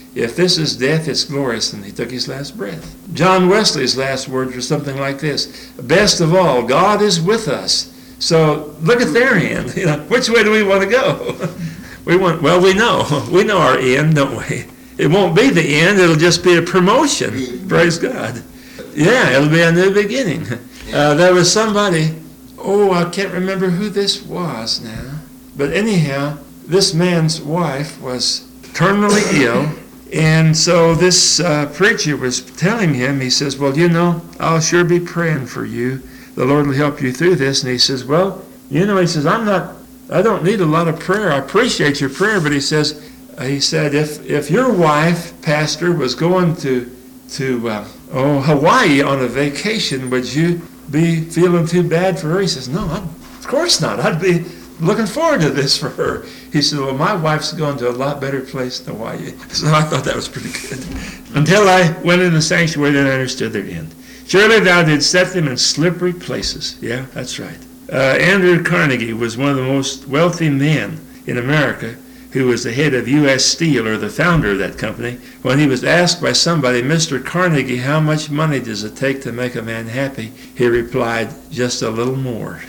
if this is death, it's glorious, and he took his last breath. John Wesley's last words were something like this: best of all, God is with us. So look at their end. You know, which way do we want to go? We want, well, we know. We know our end, don't we? It won't be the end. It'll just be a promotion. Praise God. Yeah, it'll be a new beginning. Uh, there was somebody, oh, I can't remember who this was now. But anyhow, this man's wife was terminally ill. And so this uh, preacher was telling him, he says, well, you know, I'll sure be praying for you. The Lord will help you through this. And he says, well, you know, he says, I'm not, I don't need a lot of prayer. I appreciate your prayer. But he says, he said, if if your wife, pastor, was going to, to uh, oh, Hawaii on a vacation, would you be feeling too bad for her? He says, no, I'd, of course not. I'd be looking forward to this for her. He said, well, my wife's going to a lot better place than Hawaii. So I thought that was pretty good. Until I went in the sanctuary, then I understood their end. Surely thou didst set them in slippery places. Yeah, that's right. Uh, Andrew Carnegie was one of the most wealthy men in America, who was the head of U S Steel, or the founder of that company. When he was asked by somebody, Mister Carnegie, how much money does it take to make a man happy? He replied, just a little more.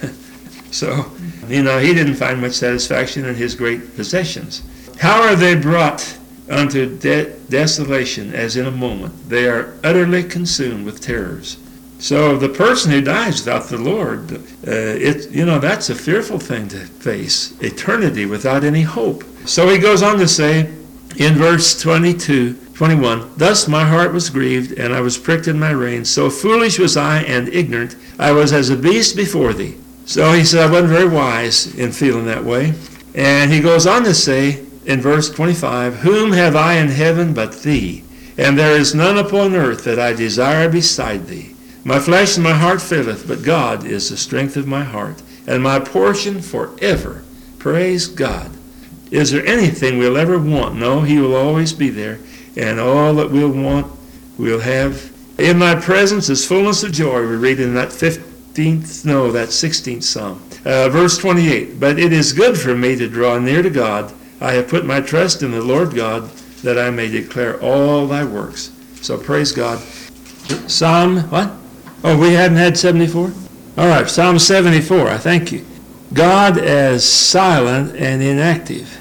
So, you know, he didn't find much satisfaction in his great possessions. How are they brought unto de- desolation as in a moment? They are utterly consumed with terrors. So the person who dies without the Lord, uh, it, you know, that's a fearful thing to face, eternity without any hope. So he goes on to say in verse twenty-two, twenty-one, thus my heart was grieved, and I was pricked in my reins. So foolish was I and ignorant. I was as a beast before thee. So he said, I wasn't very wise in feeling that way. And he goes on to say in verse twenty-five, whom have I in heaven but thee? And there is none upon earth that I desire beside thee. My flesh and my heart faileth, but God is the strength of my heart, and my portion forever. Praise God. Is there anything we'll ever want? No, he will always be there, and all that we'll want, we'll have. In thy presence is fullness of joy, we read in that fifteenth, no, that sixteenth Psalm. Uh, verse twenty-eight, but it is good for me to draw near to God. I have put my trust in the Lord God, that I may declare all thy works. So praise God. Psalm, what? Oh, we hadn't had seventy-four? All right, Psalm seventy-four, I thank you. God as silent and inactive.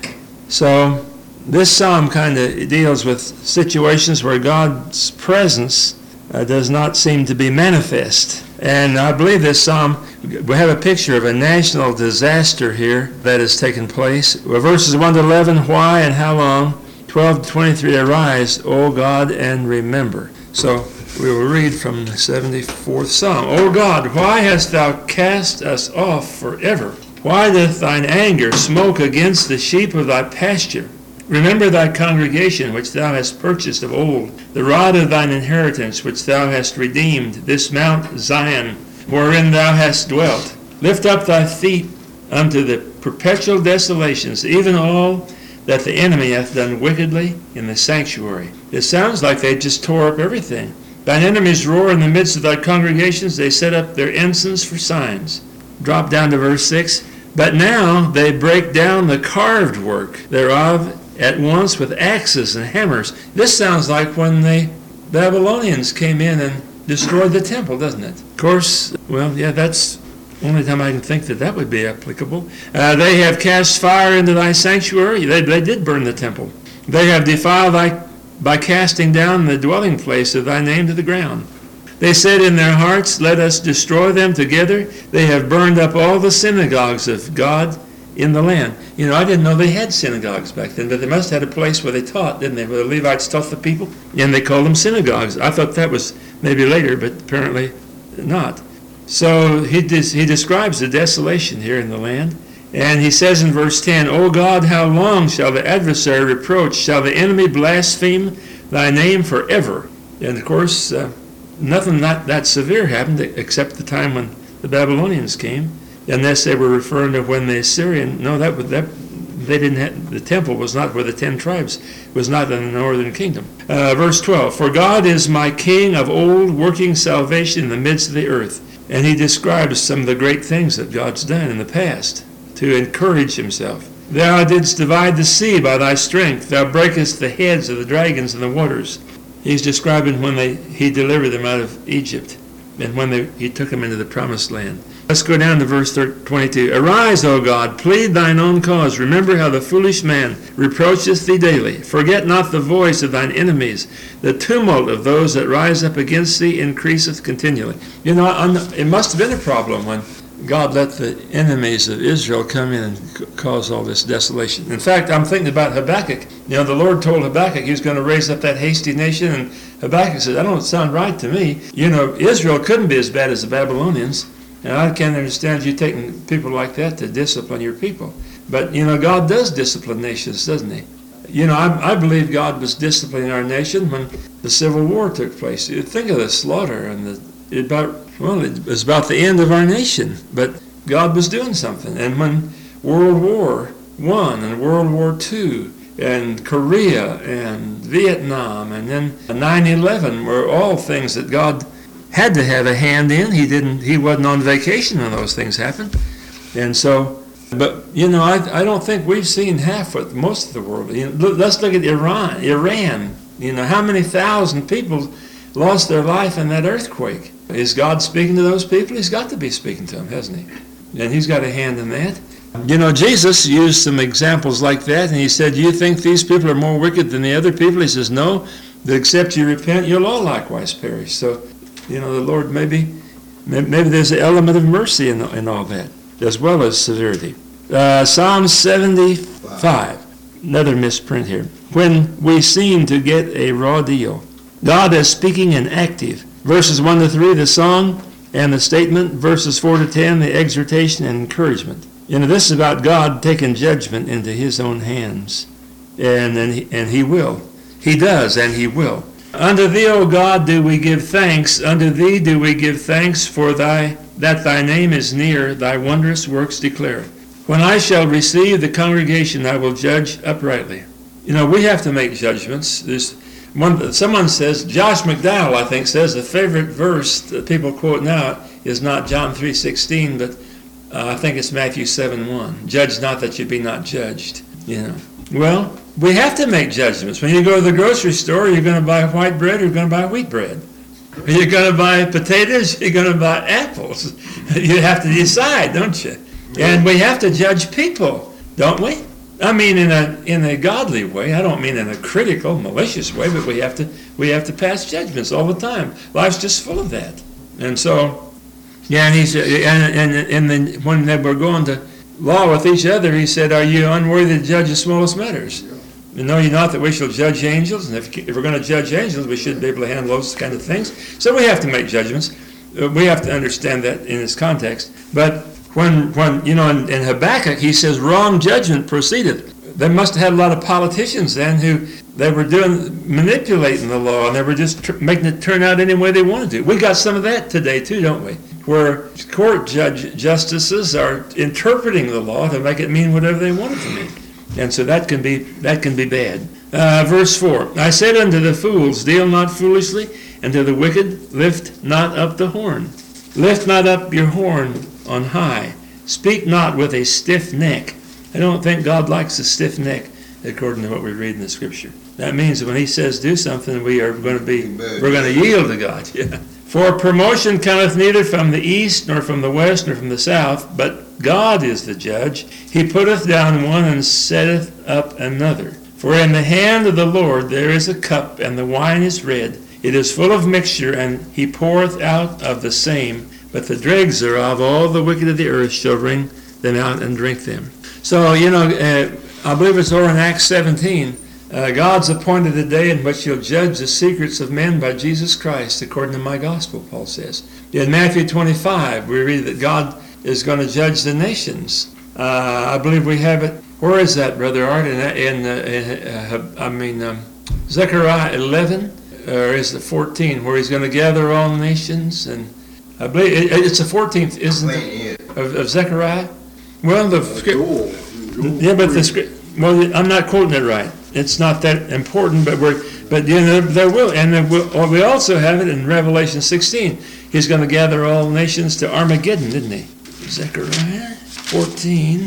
So this psalm kind of deals with situations where God's presence uh, does not seem to be manifest. And I believe this psalm, we have a picture of a national disaster here that has taken place. Well, verses one to eleven, why and how long? twelve to twenty-three, arise, O God, and remember. So we will read from the seventy-fourth Psalm. O God, why hast thou cast us off forever? Why doth thine anger smoke against the sheep of thy pasture? Remember thy congregation which thou hast purchased of old, the rod of thine inheritance which thou hast redeemed, this Mount Zion, wherein thou hast dwelt. Lift up thy feet unto the perpetual desolations, even all that the enemy hath done wickedly in the sanctuary. It sounds like they just tore up everything. Thine enemies roar in the midst of thy congregations. They set up their ensigns for signs. Drop down to verse six. But now they break down the carved work thereof at once with axes and hammers. This sounds like when the Babylonians came in and destroyed the temple, doesn't it? Of course, well, yeah, that's the only time I can think that that would be applicable. Uh, they have cast fire into thy sanctuary. They, they did burn the temple. They have defiled thy by casting down the dwelling place of thy name to the ground. They said in their hearts, let us destroy them together. They have burned up all the synagogues of God in the land. You know, I didn't know they had synagogues back then, but they must have had a place where they taught, didn't they? Where the Levites taught the people, and they called them synagogues. I thought that was maybe later, but apparently not. So he des- he describes the desolation here in the land. And he says in verse ten, O God, how long shall the adversary reproach? Shall the enemy blaspheme thy name forever? And of course, uh, nothing that, that severe happened except the time when the Babylonians came. Unless they were referring to when the Assyrian, no, that was, that they didn't have, the temple was not where the ten tribes, was not in the northern kingdom. Uh, verse twelve, for God is my king of old, working salvation in the midst of the earth. And he describes some of the great things that God's done in the past to encourage himself. Thou didst divide the sea by thy strength. Thou breakest the heads of the dragons in the waters. He's describing when they he delivered them out of Egypt and when they, he took them into the promised land. Let's go down to verse twenty-two. Arise, O God, plead thine own cause. Remember how the foolish man reproacheth thee daily. Forget not the voice of thine enemies. The tumult of those that rise up against thee increaseth continually. You know, it must have been a problem when God let the enemies of Israel come in and cause all this desolation. In fact, I'm thinking about Habakkuk. You know, the Lord told Habakkuk he was going to raise up that hasty nation, and Habakkuk said, that don't sound right to me. You know, Israel couldn't be as bad as the Babylonians, and I can't understand you taking people like that to discipline your people. But, you know, God does discipline nations, doesn't he? You know, I, I believe God was disciplining our nation when the Civil War took place. You think of the slaughter and the about well, it was about the end of our nation, but God was doing something. And when World War One and World War Two and Korea and Vietnam and then nine eleven were all things that God had to have a hand in. He didn't. He wasn't on vacation when those things happened, and so. But you know, I I don't think we've seen half what most of the world. You know, look, let's look at Iran. Iran. You know, how many thousand people lost their life in that earthquake? Is God speaking to those people? He's got to be speaking to them, hasn't he? And he's got a hand in that. You know, Jesus used some examples like that, and he said, you think these people are more wicked than the other people? He says, no, that except you repent, you'll all likewise perish. So, you know, the Lord, maybe maybe there's an element of mercy in, in all that, as well as severity. Uh, Psalm seventy-five, another misprint here. When we seem to get a raw deal, God is speaking in active. Verses one to three, the song and the statement. Verses four to ten, the exhortation and encouragement. You know, this is about God taking judgment into his own hands. And, and, he, and he will. He does, and he will. Unto thee, O God, do we give thanks. Unto thee do we give thanks for thy that thy name is near, thy wondrous works declare. When I shall receive the congregation, I will judge uprightly. You know, we have to make judgments. There's One, someone says, Josh McDowell, I think, says the favorite verse that people quote now is not John three sixteen, but uh, I think it's Matthew seven one. Judge not that you be not judged. You know. Well, we have to make judgments. When you go to the grocery store, you're going to buy white bread or you're going to buy wheat bread. You're going to buy potatoes, you're going to buy apples. You have to decide, don't you? And we have to judge people, don't we? I mean, in a in a godly way. I don't mean in a critical, malicious way, but we have to we have to pass judgments all the time. Life's just full of that. And so, yeah, and he said, and and and then when they were going to law with each other, he said, "Are you unworthy to judge the smallest matters? And know ye not that we shall judge angels? And if, if we're going to judge angels, we should be able to handle those kind of things." So we have to make judgments. We have to understand that in its context. But When, when you know, in, in Habakkuk, he says, wrong judgment proceeded. They must have had a lot of politicians then who they were doing, manipulating the law, and they were just tr- making it turn out any way they wanted to. We got some of that today too, don't we? Where court judge justices are interpreting the law to make it mean whatever they want it to mean. And so that can be that can be bad. Uh, verse four, I said unto the fools, deal not foolishly, and to the wicked, lift not up the horn. Lift not up your horn on high. Speak not with a stiff neck. I don't think God likes a stiff neck, according to what we read in the Scripture. That means that when he says do something, we are going to be, we're going to yield to God. Yeah. For promotion cometh neither from the east, nor from the west, nor from the south, but God is the judge. He putteth down one and setteth up another. For in the hand of the Lord there is a cup, and the wine is red. It is full of mixture, and he poureth out of the same. But the dregs thereof, all the wicked of the earth shall wring them out and drink them. So, you know, uh, I believe it's over in Acts seventeen. Uh, God's appointed a day in which he'll judge the secrets of men by Jesus Christ, according to my gospel, Paul says. In Matthew twenty-five, we read that God is going to judge the nations. Uh, I believe we have it. Where is that, Brother Art? In, in, uh, in uh, I mean, um, Zechariah eleven, or is it fourteen, where he's going to gather all nations? And I believe it, it's the fourteenth, isn't it, of, of Zechariah? Well, the Uh, Joel. Joel yeah, but the three. script. Well, I'm not quoting it right. It's not that important, but we're, but you know, there will, and there will, or we also have it in Revelation sixteen. He's going to gather all nations to Armageddon, didn't he? Zechariah fourteen.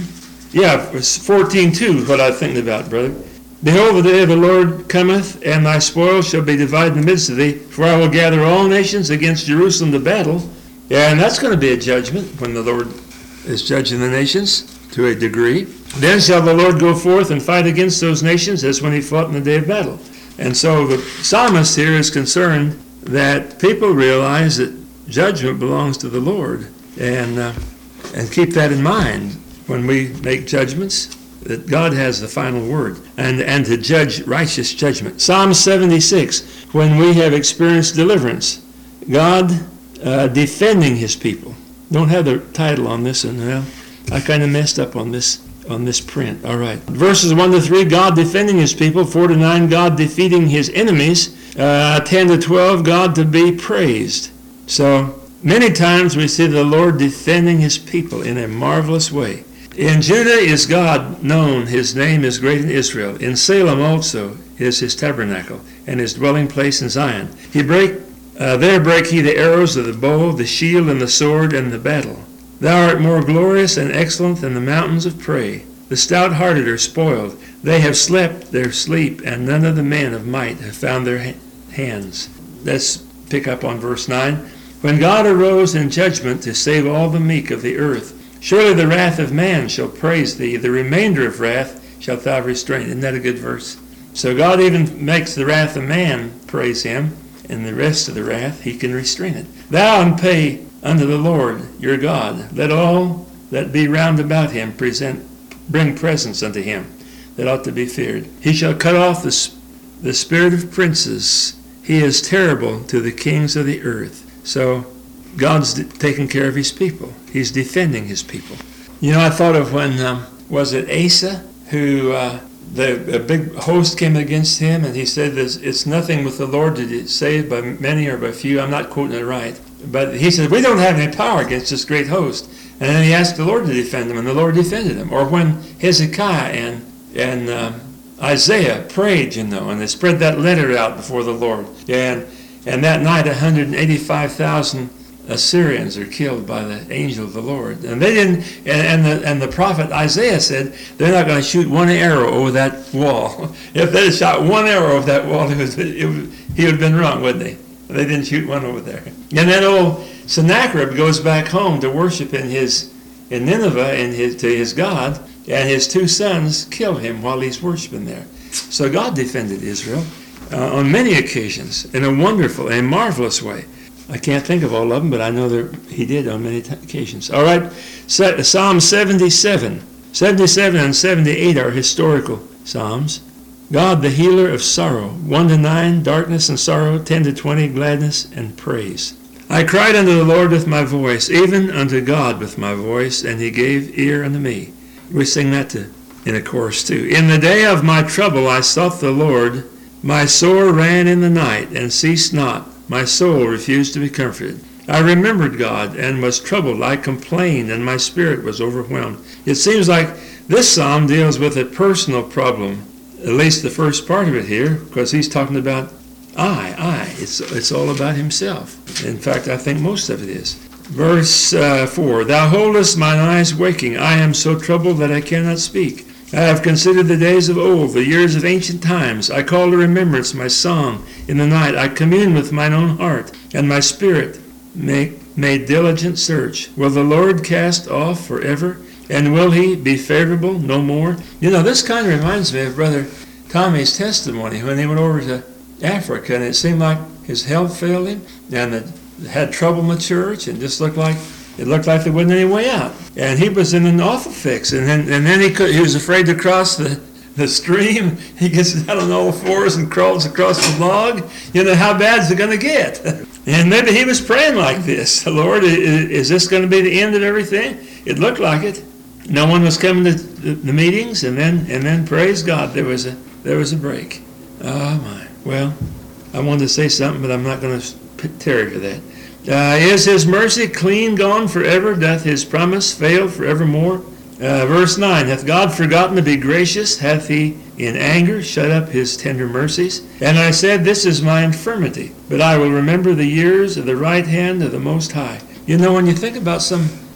Yeah, it's fourteen two, what I was thinking about, brother. Behold, the day of the Lord cometh, and thy spoil shall be divided in the midst of thee, for I will gather all nations against Jerusalem to battle. Yeah, and that's going to be a judgment when the Lord is judging the nations to a degree. Then shall the Lord go forth and fight against those nations as when he fought in the day of battle. And so the psalmist here is concerned that people realize that judgment belongs to the Lord, and uh, and keep that in mind when we make judgments, that God has the final word, and, and to judge righteous judgment. Psalm seventy-six, when we have experienced deliverance, God uh, defending his people. Don't have the title on this one. Well, I kind of messed up on this on this print. All right. Verses one to three, God defending his people. four to nine, God defeating his enemies. Uh, ten to twelve, God to be praised. So many times we see the Lord defending his people in a marvelous way. In Judah is God known. His name is great in Israel. In Salem also is his tabernacle and his dwelling place in Zion. He break, uh, there break he the arrows of the bow, the shield, and the sword, and the battle. Thou art more glorious and excellent than the mountains of prey. The stout-hearted are spoiled. They have slept their sleep, and none of the men of might have found their ha- hands. Let's pick up on verse nine. When God arose in judgment to save all the meek of the earth, surely the wrath of man shall praise thee. The remainder of wrath shalt thou restrain. Isn't that a good verse? So God even makes the wrath of man praise him, and the rest of the wrath he can restrain it. Thou pay unto the Lord your God. Let all that be round about him present, bring presents unto him that ought to be feared. He shall cut off the, the spirit of princes. He is terrible to the kings of the earth. So God's de- taking care of his people. He's defending his people. You know, I thought of when, um, was it Asa, who uh, the a big host came against him, and he said, this, it's nothing with the Lord to save by many or by few. I'm not quoting it right. But he said, we don't have any power against this great host. And then he asked the Lord to defend him, and the Lord defended him. Or when Hezekiah and, and um, Isaiah prayed, you know, and they spread that letter out before the Lord. And, and that night, one hundred eighty-five thousand Assyrians are killed by the angel of the Lord. And they didn't, and, and, the, and the prophet Isaiah said, they're not going to shoot one arrow over that wall. If they had shot one arrow over that wall, it was, it was, he would have been wrong, wouldn't he? They didn't shoot one over there. And then old Sennacherib goes back home to worship in his in Nineveh in his, to his God, and his two sons kill him while he's worshiping there. So God defended Israel uh, on many occasions in a wonderful and marvelous way. I can't think of all of them, but I know that he did on many t- occasions. All right, Psalm seventy-seven. seventy-seven and seventy-eight are historical psalms. God, the healer of sorrow. one to nine, darkness and sorrow. ten to twenty, gladness and praise. I cried unto the Lord with my voice, even unto God with my voice, and he gave ear unto me. We sing that to, in a chorus too. In the day of my trouble I sought the Lord. My sore ran in the night, and ceased not. My soul refused to be comforted. I remembered God, and was troubled. I complained, and my spirit was overwhelmed. It seems like this psalm deals with a personal problem. At least the first part of it here, because he's talking about I, I. It's it's all about himself. In fact, I think most of it is. Verse uh, four, Thou holdest mine eyes waking. I am so troubled that I cannot speak. I have considered the days of old, the years of ancient times. I call to remembrance my song in the night. I commune with mine own heart, and my spirit make, made diligent search. Will the Lord cast off forever? And will he be favorable no more? You know, this kind of reminds me of Brother Tommy's testimony when he went over to Africa, and it seemed like his health failed him, and it had trouble in the church, and just looked like it looked like there wasn't any way out. And he was in an awful fix, and then and then he could he was afraid to cross the, the stream. He gets down on all fours and crawls across the log. You know, how bad is it going to get? And maybe he was praying like this: Lord, is, is this going to be the end of everything? It looked like it. No one was coming to the meetings, and then and then praise God, there was a there was a break. Oh my! Well, I wanted to say something, but I'm not going to tarry for that. Uh, is his mercy clean gone forever? Doth his promise fail forevermore? Uh, verse nine, hath God forgotten to be gracious? Hath he in anger shut up his tender mercies? And I said, this is my infirmity, but I will remember the years of the right hand of the Most High. You know, when you think about some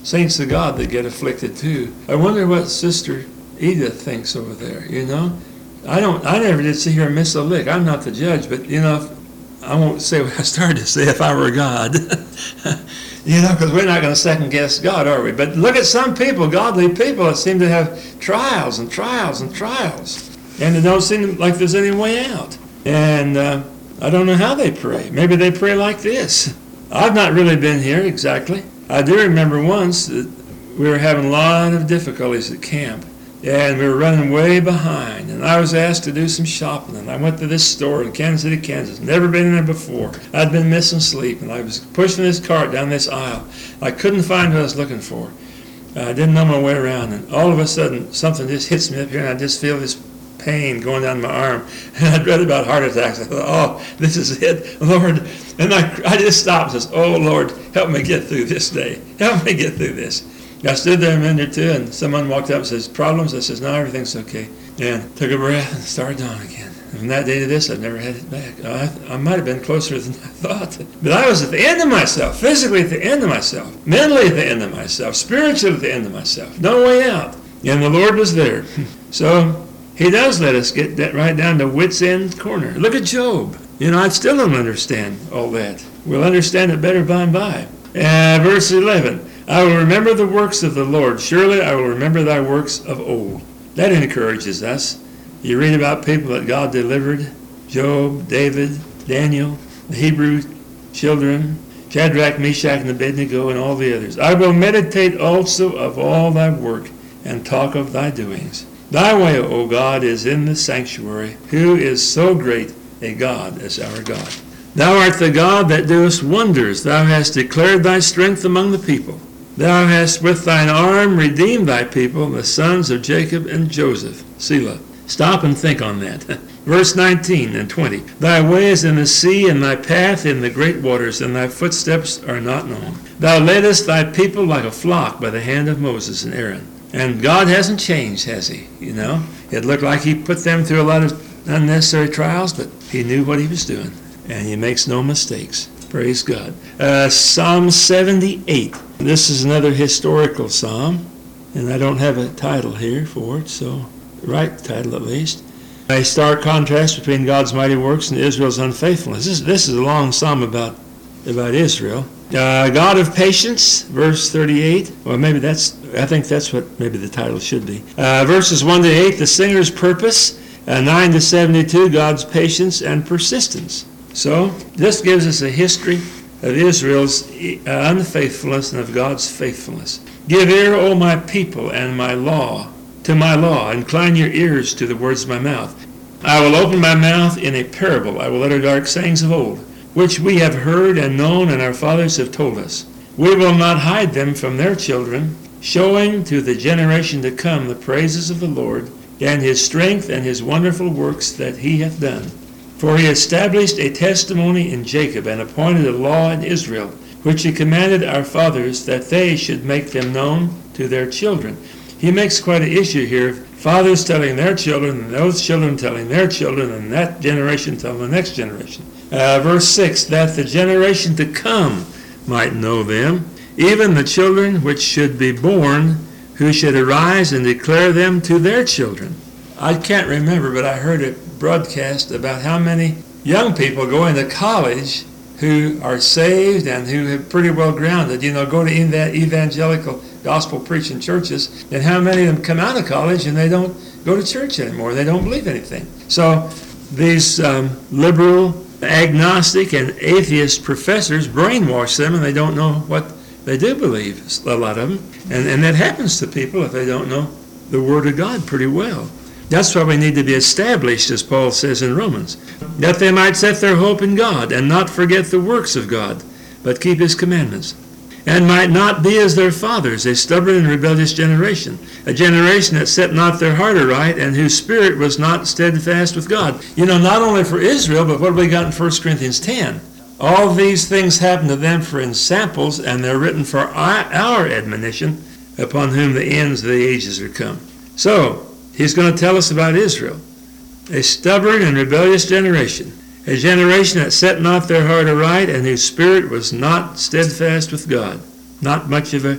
saints of God that get afflicted too. I wonder what Sister Edith thinks over there, you know? I don't, I never did see her miss a lick. I'm not the judge, but, you know, I won't say what I started to say if I were God. You know, because we're not going to second guess God, are we? But look at some people, godly people, that seem to have trials and trials and trials. And it don't seem like there's any way out. And uh, I don't know how they pray. Maybe they pray like this. I've not really been here exactly. I do remember once that we were having a lot of difficulties at camp. And we were running way behind. And I was asked to do some shopping. And I went to this store in Kansas City, Kansas. Never been in there before. I'd been missing sleep. And I was pushing this cart down this aisle. I couldn't find what I was looking for. I didn't know my way around. And all of a sudden, something just hits me up here. And I just feel this pain going down my arm. And I'd read about heart attacks. I thought, oh, this is it, Lord. And I, I just stopped and says, oh, Lord, help me get through this day. Help me get through this. I stood there a minute or two, and someone walked up and says, problems? I says, no, everything's okay. And took a breath and started on again. And from that day to this, I've never had it back. I, I might have been closer than I thought. But I was at the end of myself, physically at the end of myself, mentally at the end of myself, spiritually at the end of myself. No way out. And the Lord was there. So he does let us get that right down to wit's end corner. Look at Job. You know, I still don't understand all that. We'll understand it better by and by. Uh, verse eleven. I will remember the works of the Lord. Surely I will remember thy works of old. That encourages us. You read about people that God delivered. Job, David, Daniel, the Hebrew children, Shadrach, Meshach, and Abednego, and all the others. I will meditate also of all thy work, and talk of thy doings. Thy way, O God, is in the sanctuary. Who is so great a God as our God? Thou art the God that doest wonders. Thou hast declared thy strength among the people. Thou hast with thine arm redeemed thy people, the sons of Jacob and Joseph. Selah. Stop and think on that. Verse nineteen and twenty. Thy way is in the sea, and thy path in the great waters, and thy footsteps are not known. Thou leddest thy people like a flock by the hand of Moses and Aaron. And God hasn't changed, has he? You know, it looked like he put them through a lot of unnecessary trials, but he knew what he was doing, and he makes no mistakes. Praise God. Uh, Psalm seventy-eight. This is another historical psalm, and I don't have a title here for it, so right title at least. A stark contrast between God's mighty works and Israel's unfaithfulness. This, this is a long psalm about, about Israel. Uh, God of patience, verse thirty-eight. Well, maybe that's, I think that's what maybe the title should be. Uh, verses one to eight, the singer's purpose. Uh, nine to seventy-two, God's patience and persistence. So this gives us a history of Israel's unfaithfulness and of God's faithfulness. Give ear, O my people, and my law, to my law. Incline your ears to the words of my mouth. I will open my mouth in a parable. I will utter dark sayings of old, which we have heard and known, and our fathers have told us. We will not hide them from their children, showing to the generation to come the praises of the Lord, and his strength and his wonderful works that he hath done. For he established a testimony in Jacob, and appointed a law in Israel, which he commanded our fathers, that they should make them known to their children. He makes quite an issue here. Fathers telling their children, and those children telling their children, and that generation telling the next generation. Uh, verse six, that the generation to come might know them, even the children which should be born, who should arise and declare them to their children. I can't remember, but I heard it broadcast about how many young people go into college who are saved and who have pretty well grounded, you know, go to evangelical gospel preaching churches, and how many of them come out of college and they don't go to church anymore. They don't believe anything. So these um, liberal, agnostic, and atheist professors brainwash them, and they don't know what they do believe, a lot of them. And, and that happens to people if they don't know the Word of God pretty well. That's why we need to be established, as Paul says in Romans, that they might set their hope in God, and not forget the works of God, but keep his commandments, and might not be as their fathers, a stubborn and rebellious generation, a generation that set not their heart aright, and whose spirit was not steadfast with God. You know, not only for Israel, but what have we got in First Corinthians ten? All these things happen to them for ensamples, and they're written for our admonition, upon whom the ends of the ages are come. So, he's going to tell us about Israel, a stubborn and rebellious generation, a generation that set not their heart aright, and whose spirit was not steadfast with God. Not much of a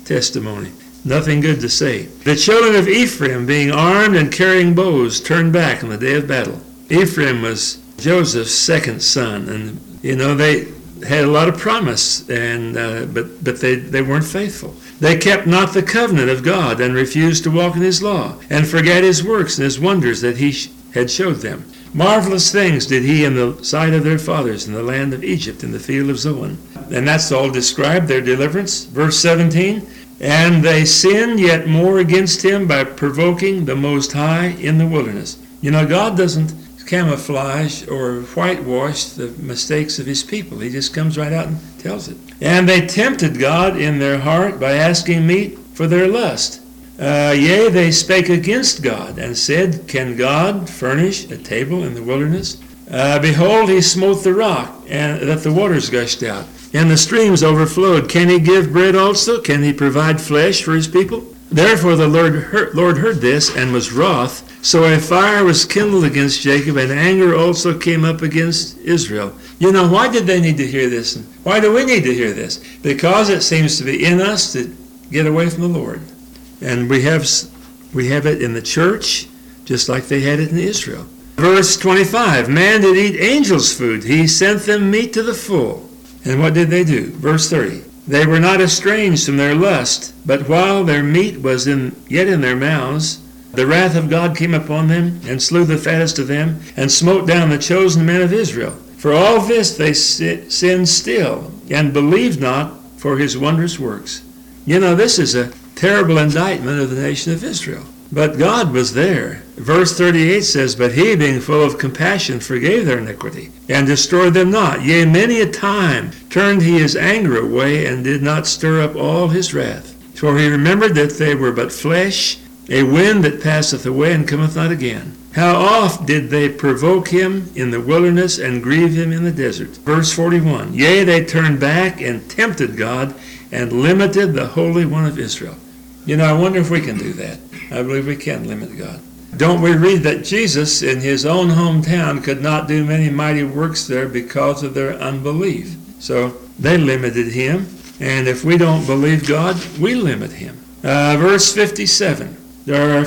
testimony. Nothing good to say. The children of Ephraim, being armed and carrying bows, turned back on the day of battle. Ephraim was Joseph's second son, and you know they had a lot of promise, and uh, but but they, they weren't faithful. They kept not the covenant of God, and refused to walk in his law, and forgot his works and his wonders that he sh- had showed them. Marvelous things did he in the sight of their fathers in the land of Egypt, in the field of Zoan. And that's all described, their deliverance. Verse seventeen, and they sinned yet more against him by provoking the Most High in the wilderness. You know, God doesn't camouflage or whitewash the mistakes of his people. He just comes right out and tells it. And they tempted God in their heart by asking meat for their lust. Uh, yea, they spake against God, and said, Can God furnish a table in the wilderness? Uh, behold, he smote the rock, and that the waters gushed out, and the streams overflowed. Can he give bread also? Can he provide flesh for his people? Therefore the Lord heard, Lord heard this, and was wroth. So a fire was kindled against Jacob, and anger also came up against Israel. You know, why did they need to hear this? And why do we need to hear this? Because it seems to be in us to get away from the Lord. And we have we have it in the church, just like they had it in Israel. Verse twenty-five, man did eat angels' food. He sent them meat to the full. And what did they do? Verse thirty, they were not estranged from their lust, but while their meat was in yet in their mouths, the wrath of God came upon them, and slew the fattest of them, and smote down the chosen men of Israel. For all this they sinned still, and believed not for his wondrous works. You know, this is a terrible indictment of the nation of Israel. But God was there. Verse thirty-eight says, But he, being full of compassion, forgave their iniquity, and destroyed them not. Yea, many a time turned he his anger away, and did not stir up all his wrath. For he remembered that they were but flesh, a wind that passeth away and cometh not again. How oft did they provoke him in the wilderness, and grieve him in the desert? Verse forty-one, Yea, they turned back and tempted God, and limited the Holy One of Israel. You know, I wonder if we can do that. I believe we can limit God. Don't we read that Jesus in his own hometown could not do many mighty works there because of their unbelief? So they limited him, and if we don't believe God, we limit him. Uh, verse fifty-seven, there are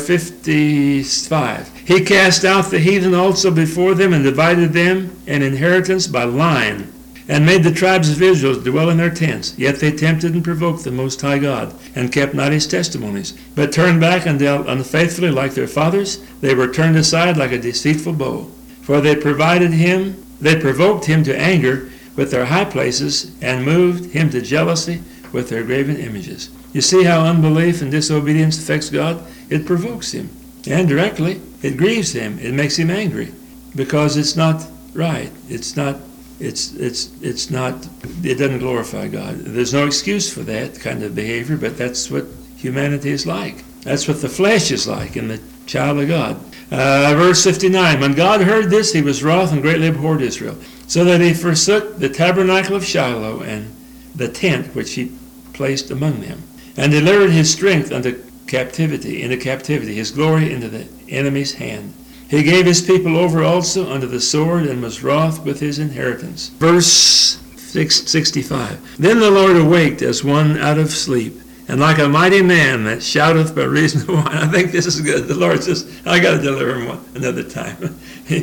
fifty-five. He cast out the heathen also before them, and divided them an inheritance by line, and made the tribes of Israel dwell in their tents. Yet they tempted and provoked the Most High God, and kept not his testimonies, but turned back and dealt unfaithfully like their fathers. They were turned aside like a deceitful bow. For they provided him, they provoked him to anger with their high places, and moved him to jealousy with their graven images. You see how unbelief and disobedience affects God? It provokes him, and directly it grieves him. It makes him angry, because it's not right. It's not It's it's it's not, it doesn't glorify God. There's no excuse for that kind of behavior, but that's what humanity is like. That's what the flesh is like in the child of God. Uh, verse fifty-nine, when God heard this, he was wroth and greatly abhorred Israel, so that he forsook the tabernacle of Shiloh and the tent which he placed among them, and delivered his strength unto captivity, into captivity, his glory into the enemy's hand. He gave his people over also unto the sword, and was wroth with his inheritance. Verse sixty-five. Then the Lord awaked as one out of sleep, and like a mighty man that shouteth by reason of wine. I think this is good. The Lord says, I got to deliver him one, another time.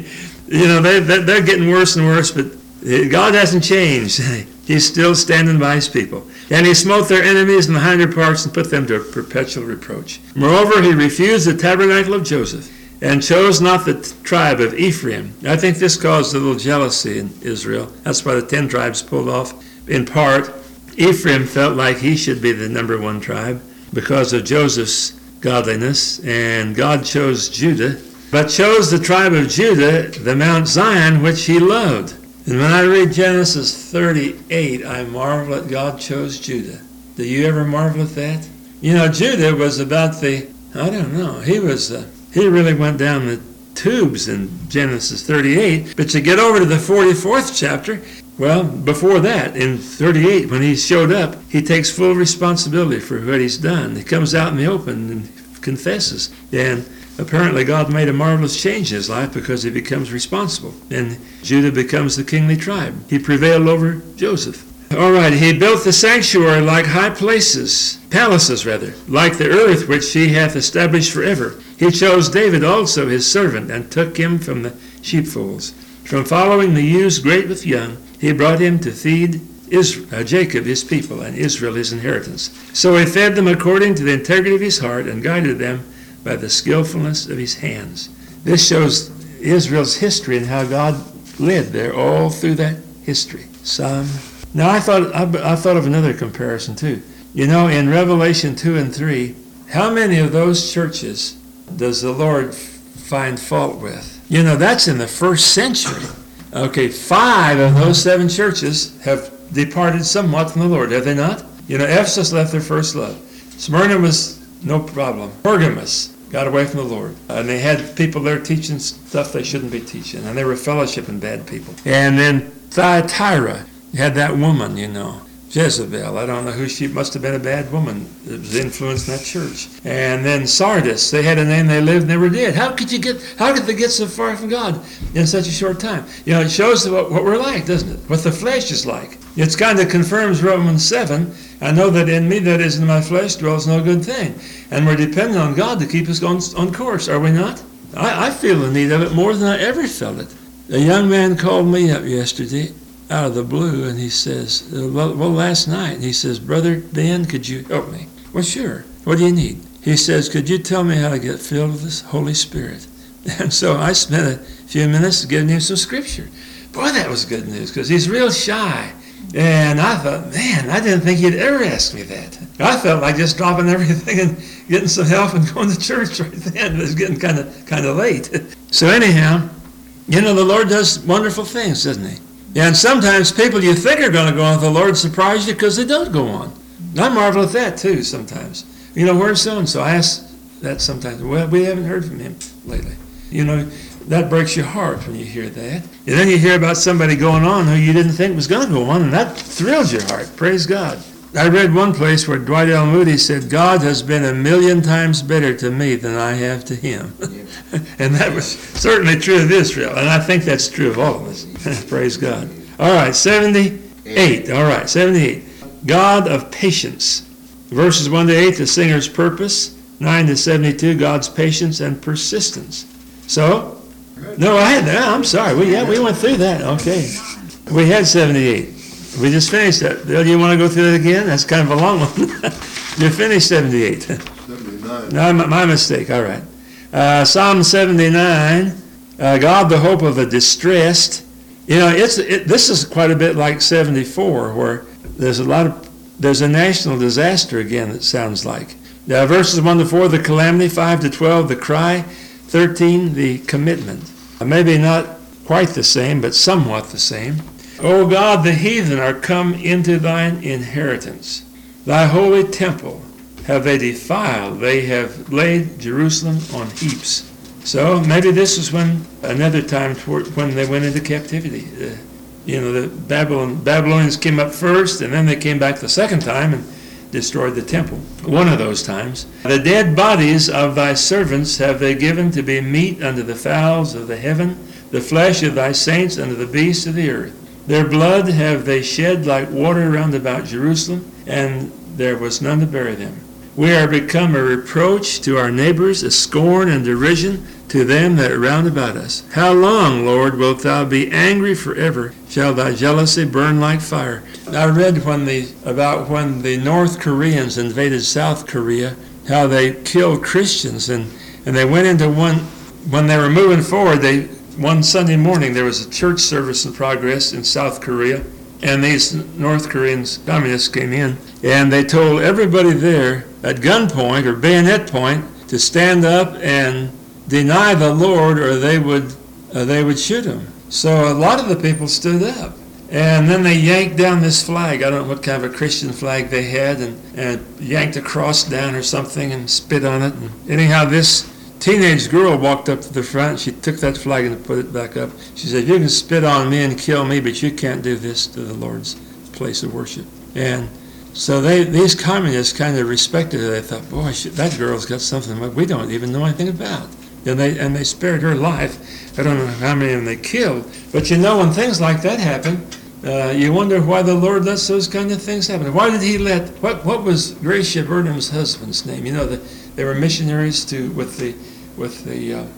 You know, they, they're getting worse and worse, but God hasn't changed. He's still standing by his people. And he smote their enemies in the hinder parts, and put them to perpetual reproach. Moreover, he refused the tabernacle of Joseph, and chose not the t- tribe of Ephraim. I think this caused a little jealousy in Israel. That's why the ten tribes pulled off. In part, Ephraim felt like he should be the number one tribe because of Joseph's godliness, and God chose Judah, but chose the tribe of Judah, the Mount Zion, which he loved. And when I read Genesis thirty-eight, I marvel at God chose Judah. Do you ever marvel at that? You know, Judah was about the, I don't know, he was... Uh, He really went down the tubes in Genesis thirty-eight. But you get over to the forty-fourth chapter, well, before that, in thirty-eight, when he showed up, he takes full responsibility for what he's done. He comes out in the open and confesses. And apparently God made a marvelous change in his life because he becomes responsible. And Judah becomes the kingly tribe. He prevailed over Joseph. All right, he built the sanctuary like high places, palaces rather, like the earth which he hath established forever. He chose David also his servant, and took him from the sheepfolds. From following the ewes great with young, he brought him to feed Israel, uh, Jacob his people, and Israel his inheritance. So he fed them according to the integrity of his heart, and guided them by the skillfulness of his hands. This shows Israel's history and how God led there all through that history. Psalm. Now I thought I, I thought of another comparison too. You know, in Revelation two and three, how many of those churches does the Lord find fault with? You know, that's in the first century. Okay, five of those seven churches have departed somewhat from the Lord, have they not? You know, Ephesus left their first love. Smyrna was no problem. Pergamos got away from the Lord. And they had people there teaching stuff they shouldn't be teaching. And they were fellowshipping bad people. And then Thyatira had that woman, you know, Jezebel. I don't know who she must have been, a bad woman that was influenced in that church. And then Sardis, they had a name, they lived, never did. How could you get, how could they get so far from God in such a short time? You know, it shows what, what we're like, doesn't it? What the flesh is like. It kind of confirms Romans seven. I know that in me, that is in my flesh, dwells no good thing. And we're dependent on God to keep us on, on course, are we not? I, I feel the need of it more than I ever felt it. A young man called me up yesterday, out of the blue, and he says, well, well, last night, and he says, Brother Ben, could you help me? Well, sure. What do you need? He says, could you tell me how to get filled with the Holy Spirit? And so I spent a few minutes giving him some scripture. Boy, that was good news, because he's real shy. And I thought, man, I didn't think he'd ever ask me that. I felt like just dropping everything and getting some help and going to church right then. It was getting kind of kind of late. So anyhow, you know, the Lord does wonderful things, doesn't he? And sometimes people you think are going to go on with the Lord surprise you because they don't go on. I marvel at that too sometimes. You know, where's so-and-so? I ask that sometimes. Well, we haven't heard from him lately. You know, that breaks your heart when you hear that. And then you hear about somebody going on who you didn't think was going to go on, and that thrills your heart. Praise God. I read one place where Dwight L. Moody said, God has been a million times better to me than I have to him. Yeah. And that was certainly true of Israel, and I think that's true of all of us. Praise God. All right, seventy-eight. All right, seventy-eight. God of patience. Verses one to eight, the singer's purpose. nine to seventy-two, God's patience and persistence. So, no, I had that. I'm sorry. We, yeah, we went through that. Okay. We had seventy-eight. We just finished that. Bill, you want to go through that again? That's kind of a long one. You finished seventy-eight. seventy-nine. No, my, my mistake. All right. Uh, Psalm seventy-nine, uh, God, the hope of the distressed. You know, it's it, this is quite a bit like seventy-four, where there's a lot of, there's a national disaster again, it sounds like. Uh, verses one to four, the calamity. five to twelve, the cry. thirteen, the commitment. Uh, maybe not quite the same, but somewhat the same. O God, the heathen are come into thine inheritance. Thy holy temple have they defiled. They have laid Jerusalem on heaps. So maybe this is when another time toward, when they went into captivity. Uh, you know, the Babylon, Babylonians came up first, and then they came back the second time and destroyed the temple. One of those times. The dead bodies of thy servants have they given to be meat unto the fowls of the heaven, the flesh of thy saints unto the beasts of the earth. Their blood have they shed like water round about Jerusalem, and there was none to bury them. We are become a reproach to our neighbors, a scorn and derision to them that are round about us. How long, Lord, wilt thou be angry forever? Shall thy jealousy burn like fire? I read when the about when the North Koreans invaded South Korea, how they killed Christians, and, and they went into one, when they were moving forward, they one Sunday morning there was a church service in progress in South Korea, and these North Koreans, communists, came in, and they told everybody there at gunpoint or bayonet point to stand up and deny the Lord, or they would uh, they would shoot him. So a lot of the people stood up, and then they yanked down this flag. I don't know what kind of a Christian flag they had, and, and yanked a cross down or something and spit on it. And anyhow, this teenage girl walked up to the front. She took that flag and put it back up. She said, "You can spit on me and kill me, but you can't do this to the Lord's place of worship." And so they, these communists kind of respected her. They thought, boy, she, that girl's got something we don't even know anything about. And they, and they spared her life. I don't know how many of them they killed. But you know, when things like that happen, Uh, you wonder why the Lord lets those kind of things happen. Why did he let, what what was Gracia Burnham's husband's name? You know, the, they were missionaries to, with the, with the, uh,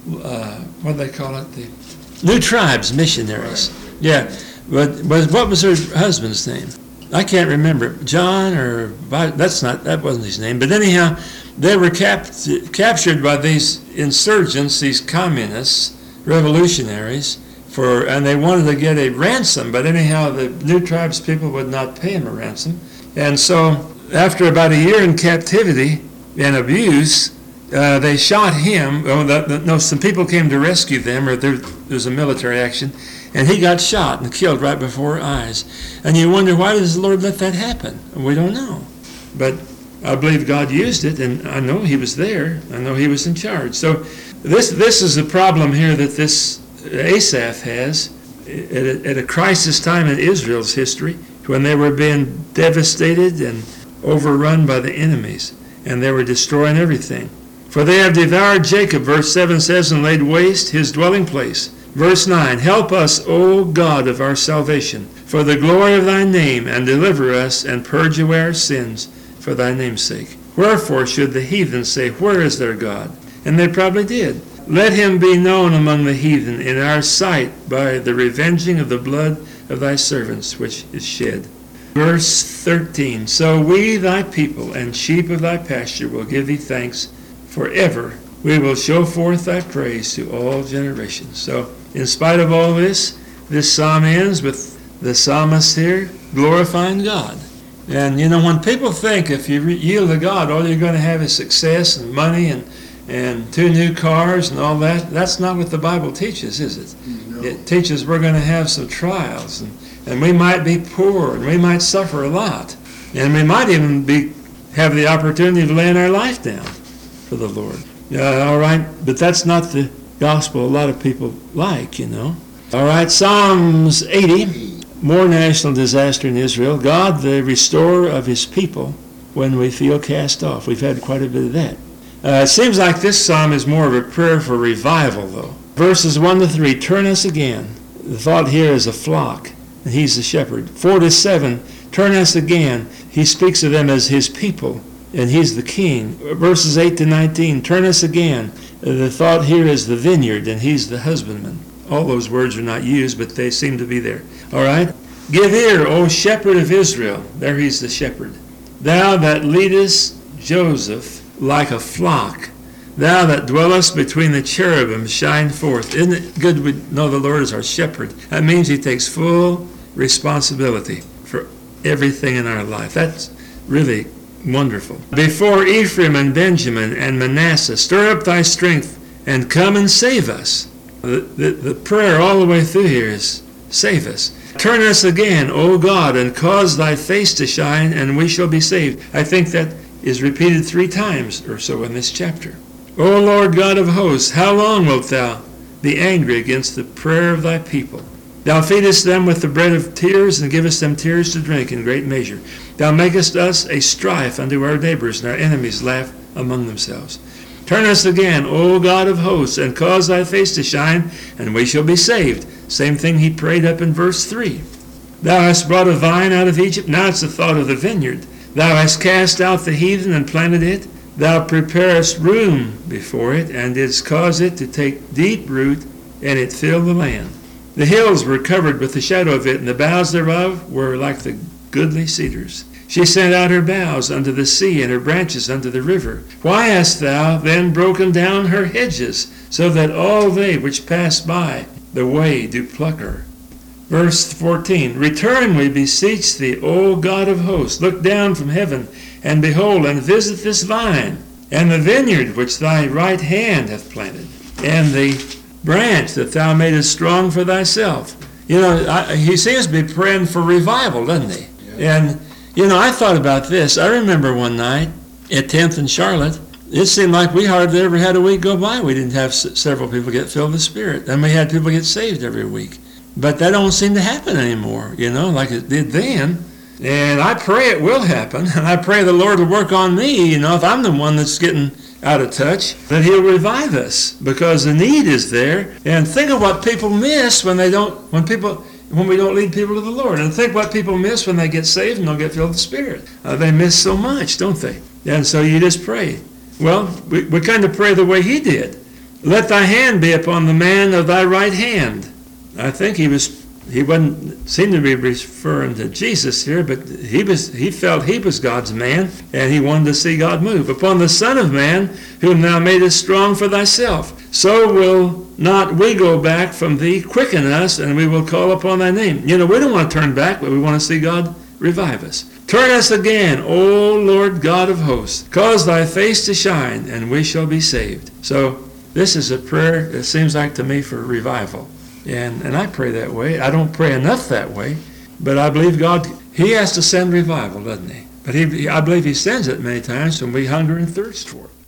uh, what do they call it? The New Tribes missionaries. Right. Yeah, but, but what was her husband's name? I can't remember. John or, that's not, that wasn't his name. But anyhow, they were cap- captured by these insurgents, these communists, revolutionaries, for, and they wanted to get a ransom, but anyhow, the New Tribes people would not pay him a ransom. And so, after about a year in captivity and abuse, uh, they shot him. Oh, the, the, no, some people came to rescue them, or there, there was a military action, and he got shot and killed right before our eyes. And you wonder, why does the Lord let that happen? We don't know. But I believe God used it, and I know he was there. I know he was in charge. So this this is the problem here that this Asaph has at a, at a crisis time in Israel's history, when they were being devastated and overrun by the enemies, and they were destroying everything. For they have devoured Jacob, verse seven says, and laid waste his dwelling place. Verse nine, help us, O God of our salvation, for the glory of thy name, and deliver us, and purge away our sins for thy name's sake. Wherefore should the heathen say, where is their God? And they probably did. Let him be known among the heathen in our sight by the revenging of the blood of thy servants which is shed. Verse thirteen, so we thy people and sheep of thy pasture will give thee thanks forever. We will show forth thy praise to all generations. So in spite of all this, this psalm ends with the psalmist here glorifying God. And you know, when people think if you yield to God, all you're going to have is success and money and and two new cars and all that, that's not what the Bible teaches, is it? No. It teaches we're going to have some trials, and, and we might be poor, and we might suffer a lot, and we might even be have the opportunity to lay our life down for the Lord. Uh, all right, but that's not the gospel a lot of people like, you know. All right, Psalms eighty, more national disaster in Israel. God, the restorer of his people when we feel cast off. We've had quite a bit of that. Uh, it seems like this psalm is more of a prayer for revival, though. Verses one to three, turn us again. The thought here is a flock, and he's the shepherd. four to seven, turn us again. He speaks of them as his people, and he's the king. Verses eight to nineteen, turn us again. The thought here is the vineyard, and he's the husbandman. All those words are not used, but they seem to be there. All right? Give ear, O shepherd of Israel. There he's the shepherd. Thou that leadest Joseph like a flock, thou that dwellest between the cherubim, shine forth. Isn't it good we know the Lord is our shepherd? That means he takes full responsibility for everything in our life. That's really wonderful. Before Ephraim and Benjamin and Manasseh, stir up thy strength and come and save us. The, the, the prayer all the way through here is, save us. Turn us again, O God, and cause thy face to shine, and we shall be saved. I think that is repeated three times or so in this chapter. O Lord God of hosts, how long wilt thou be angry against the prayer of thy people? Thou feedest them with the bread of tears, and givest them tears to drink in great measure. Thou makest us a strife unto our neighbors, and our enemies laugh among themselves. Turn us again, O God of hosts, and cause thy face to shine, and we shall be saved. Same thing he prayed up in verse three. Thou hast brought a vine out of Egypt. Now it's the thought of the vineyard. Thou hast cast out the heathen and planted it. Thou preparest room before it, and didst cause it to take deep root, and it filled the land. The hills were covered with the shadow of it, and the boughs thereof were like the goodly cedars. She sent out her boughs unto the sea, and her branches unto the river. Why hast thou then broken down her hedges, so that all they which pass by the way do pluck her? Verse fourteen, return, we beseech thee, O God of hosts. Look down from heaven, and behold, and visit this vine, and the vineyard which thy right hand hath planted, and the branch that thou madest strong for thyself. You know, I, he seems to be praying for revival, doesn't he? Yeah. And, you know, I thought about this. I remember one night at tenth and Charlotte, it seemed like we hardly ever had a week go by. We didn't have s- several people get filled with the Spirit. And we had people get saved every week. But that don't seem to happen anymore, you know, like it did then. And I pray it will happen. And I pray the Lord will work on me, you know, if I'm the one that's getting out of touch, that he'll revive us, because the need is there. And think of what people miss when they don't, when people, when we don't lead people to the Lord. And think what people miss when they get saved and don't get filled with the Spirit. Uh, they miss so much, don't they? And so you just pray. Well, we, we kind of pray the way he did. Let thy hand be upon the man of thy right hand. I think he was, he wasn't, seemed to be referring to Jesus here, but he was, he felt he was God's man, and he wanted to see God move. Upon the Son of Man, whom thou madest strong for thyself. So will not we go back from thee, quicken us, and we will call upon thy name. You know, we don't want to turn back, but we want to see God revive us. Turn us again, O Lord God of hosts. Cause thy face to shine, and we shall be saved. So this is a prayer, it seems like to me, for revival. And, and I pray that way. I don't pray enough that way, but I believe God, he has to send revival, doesn't he? But he, I believe he sends it many times when we hunger and thirst for it.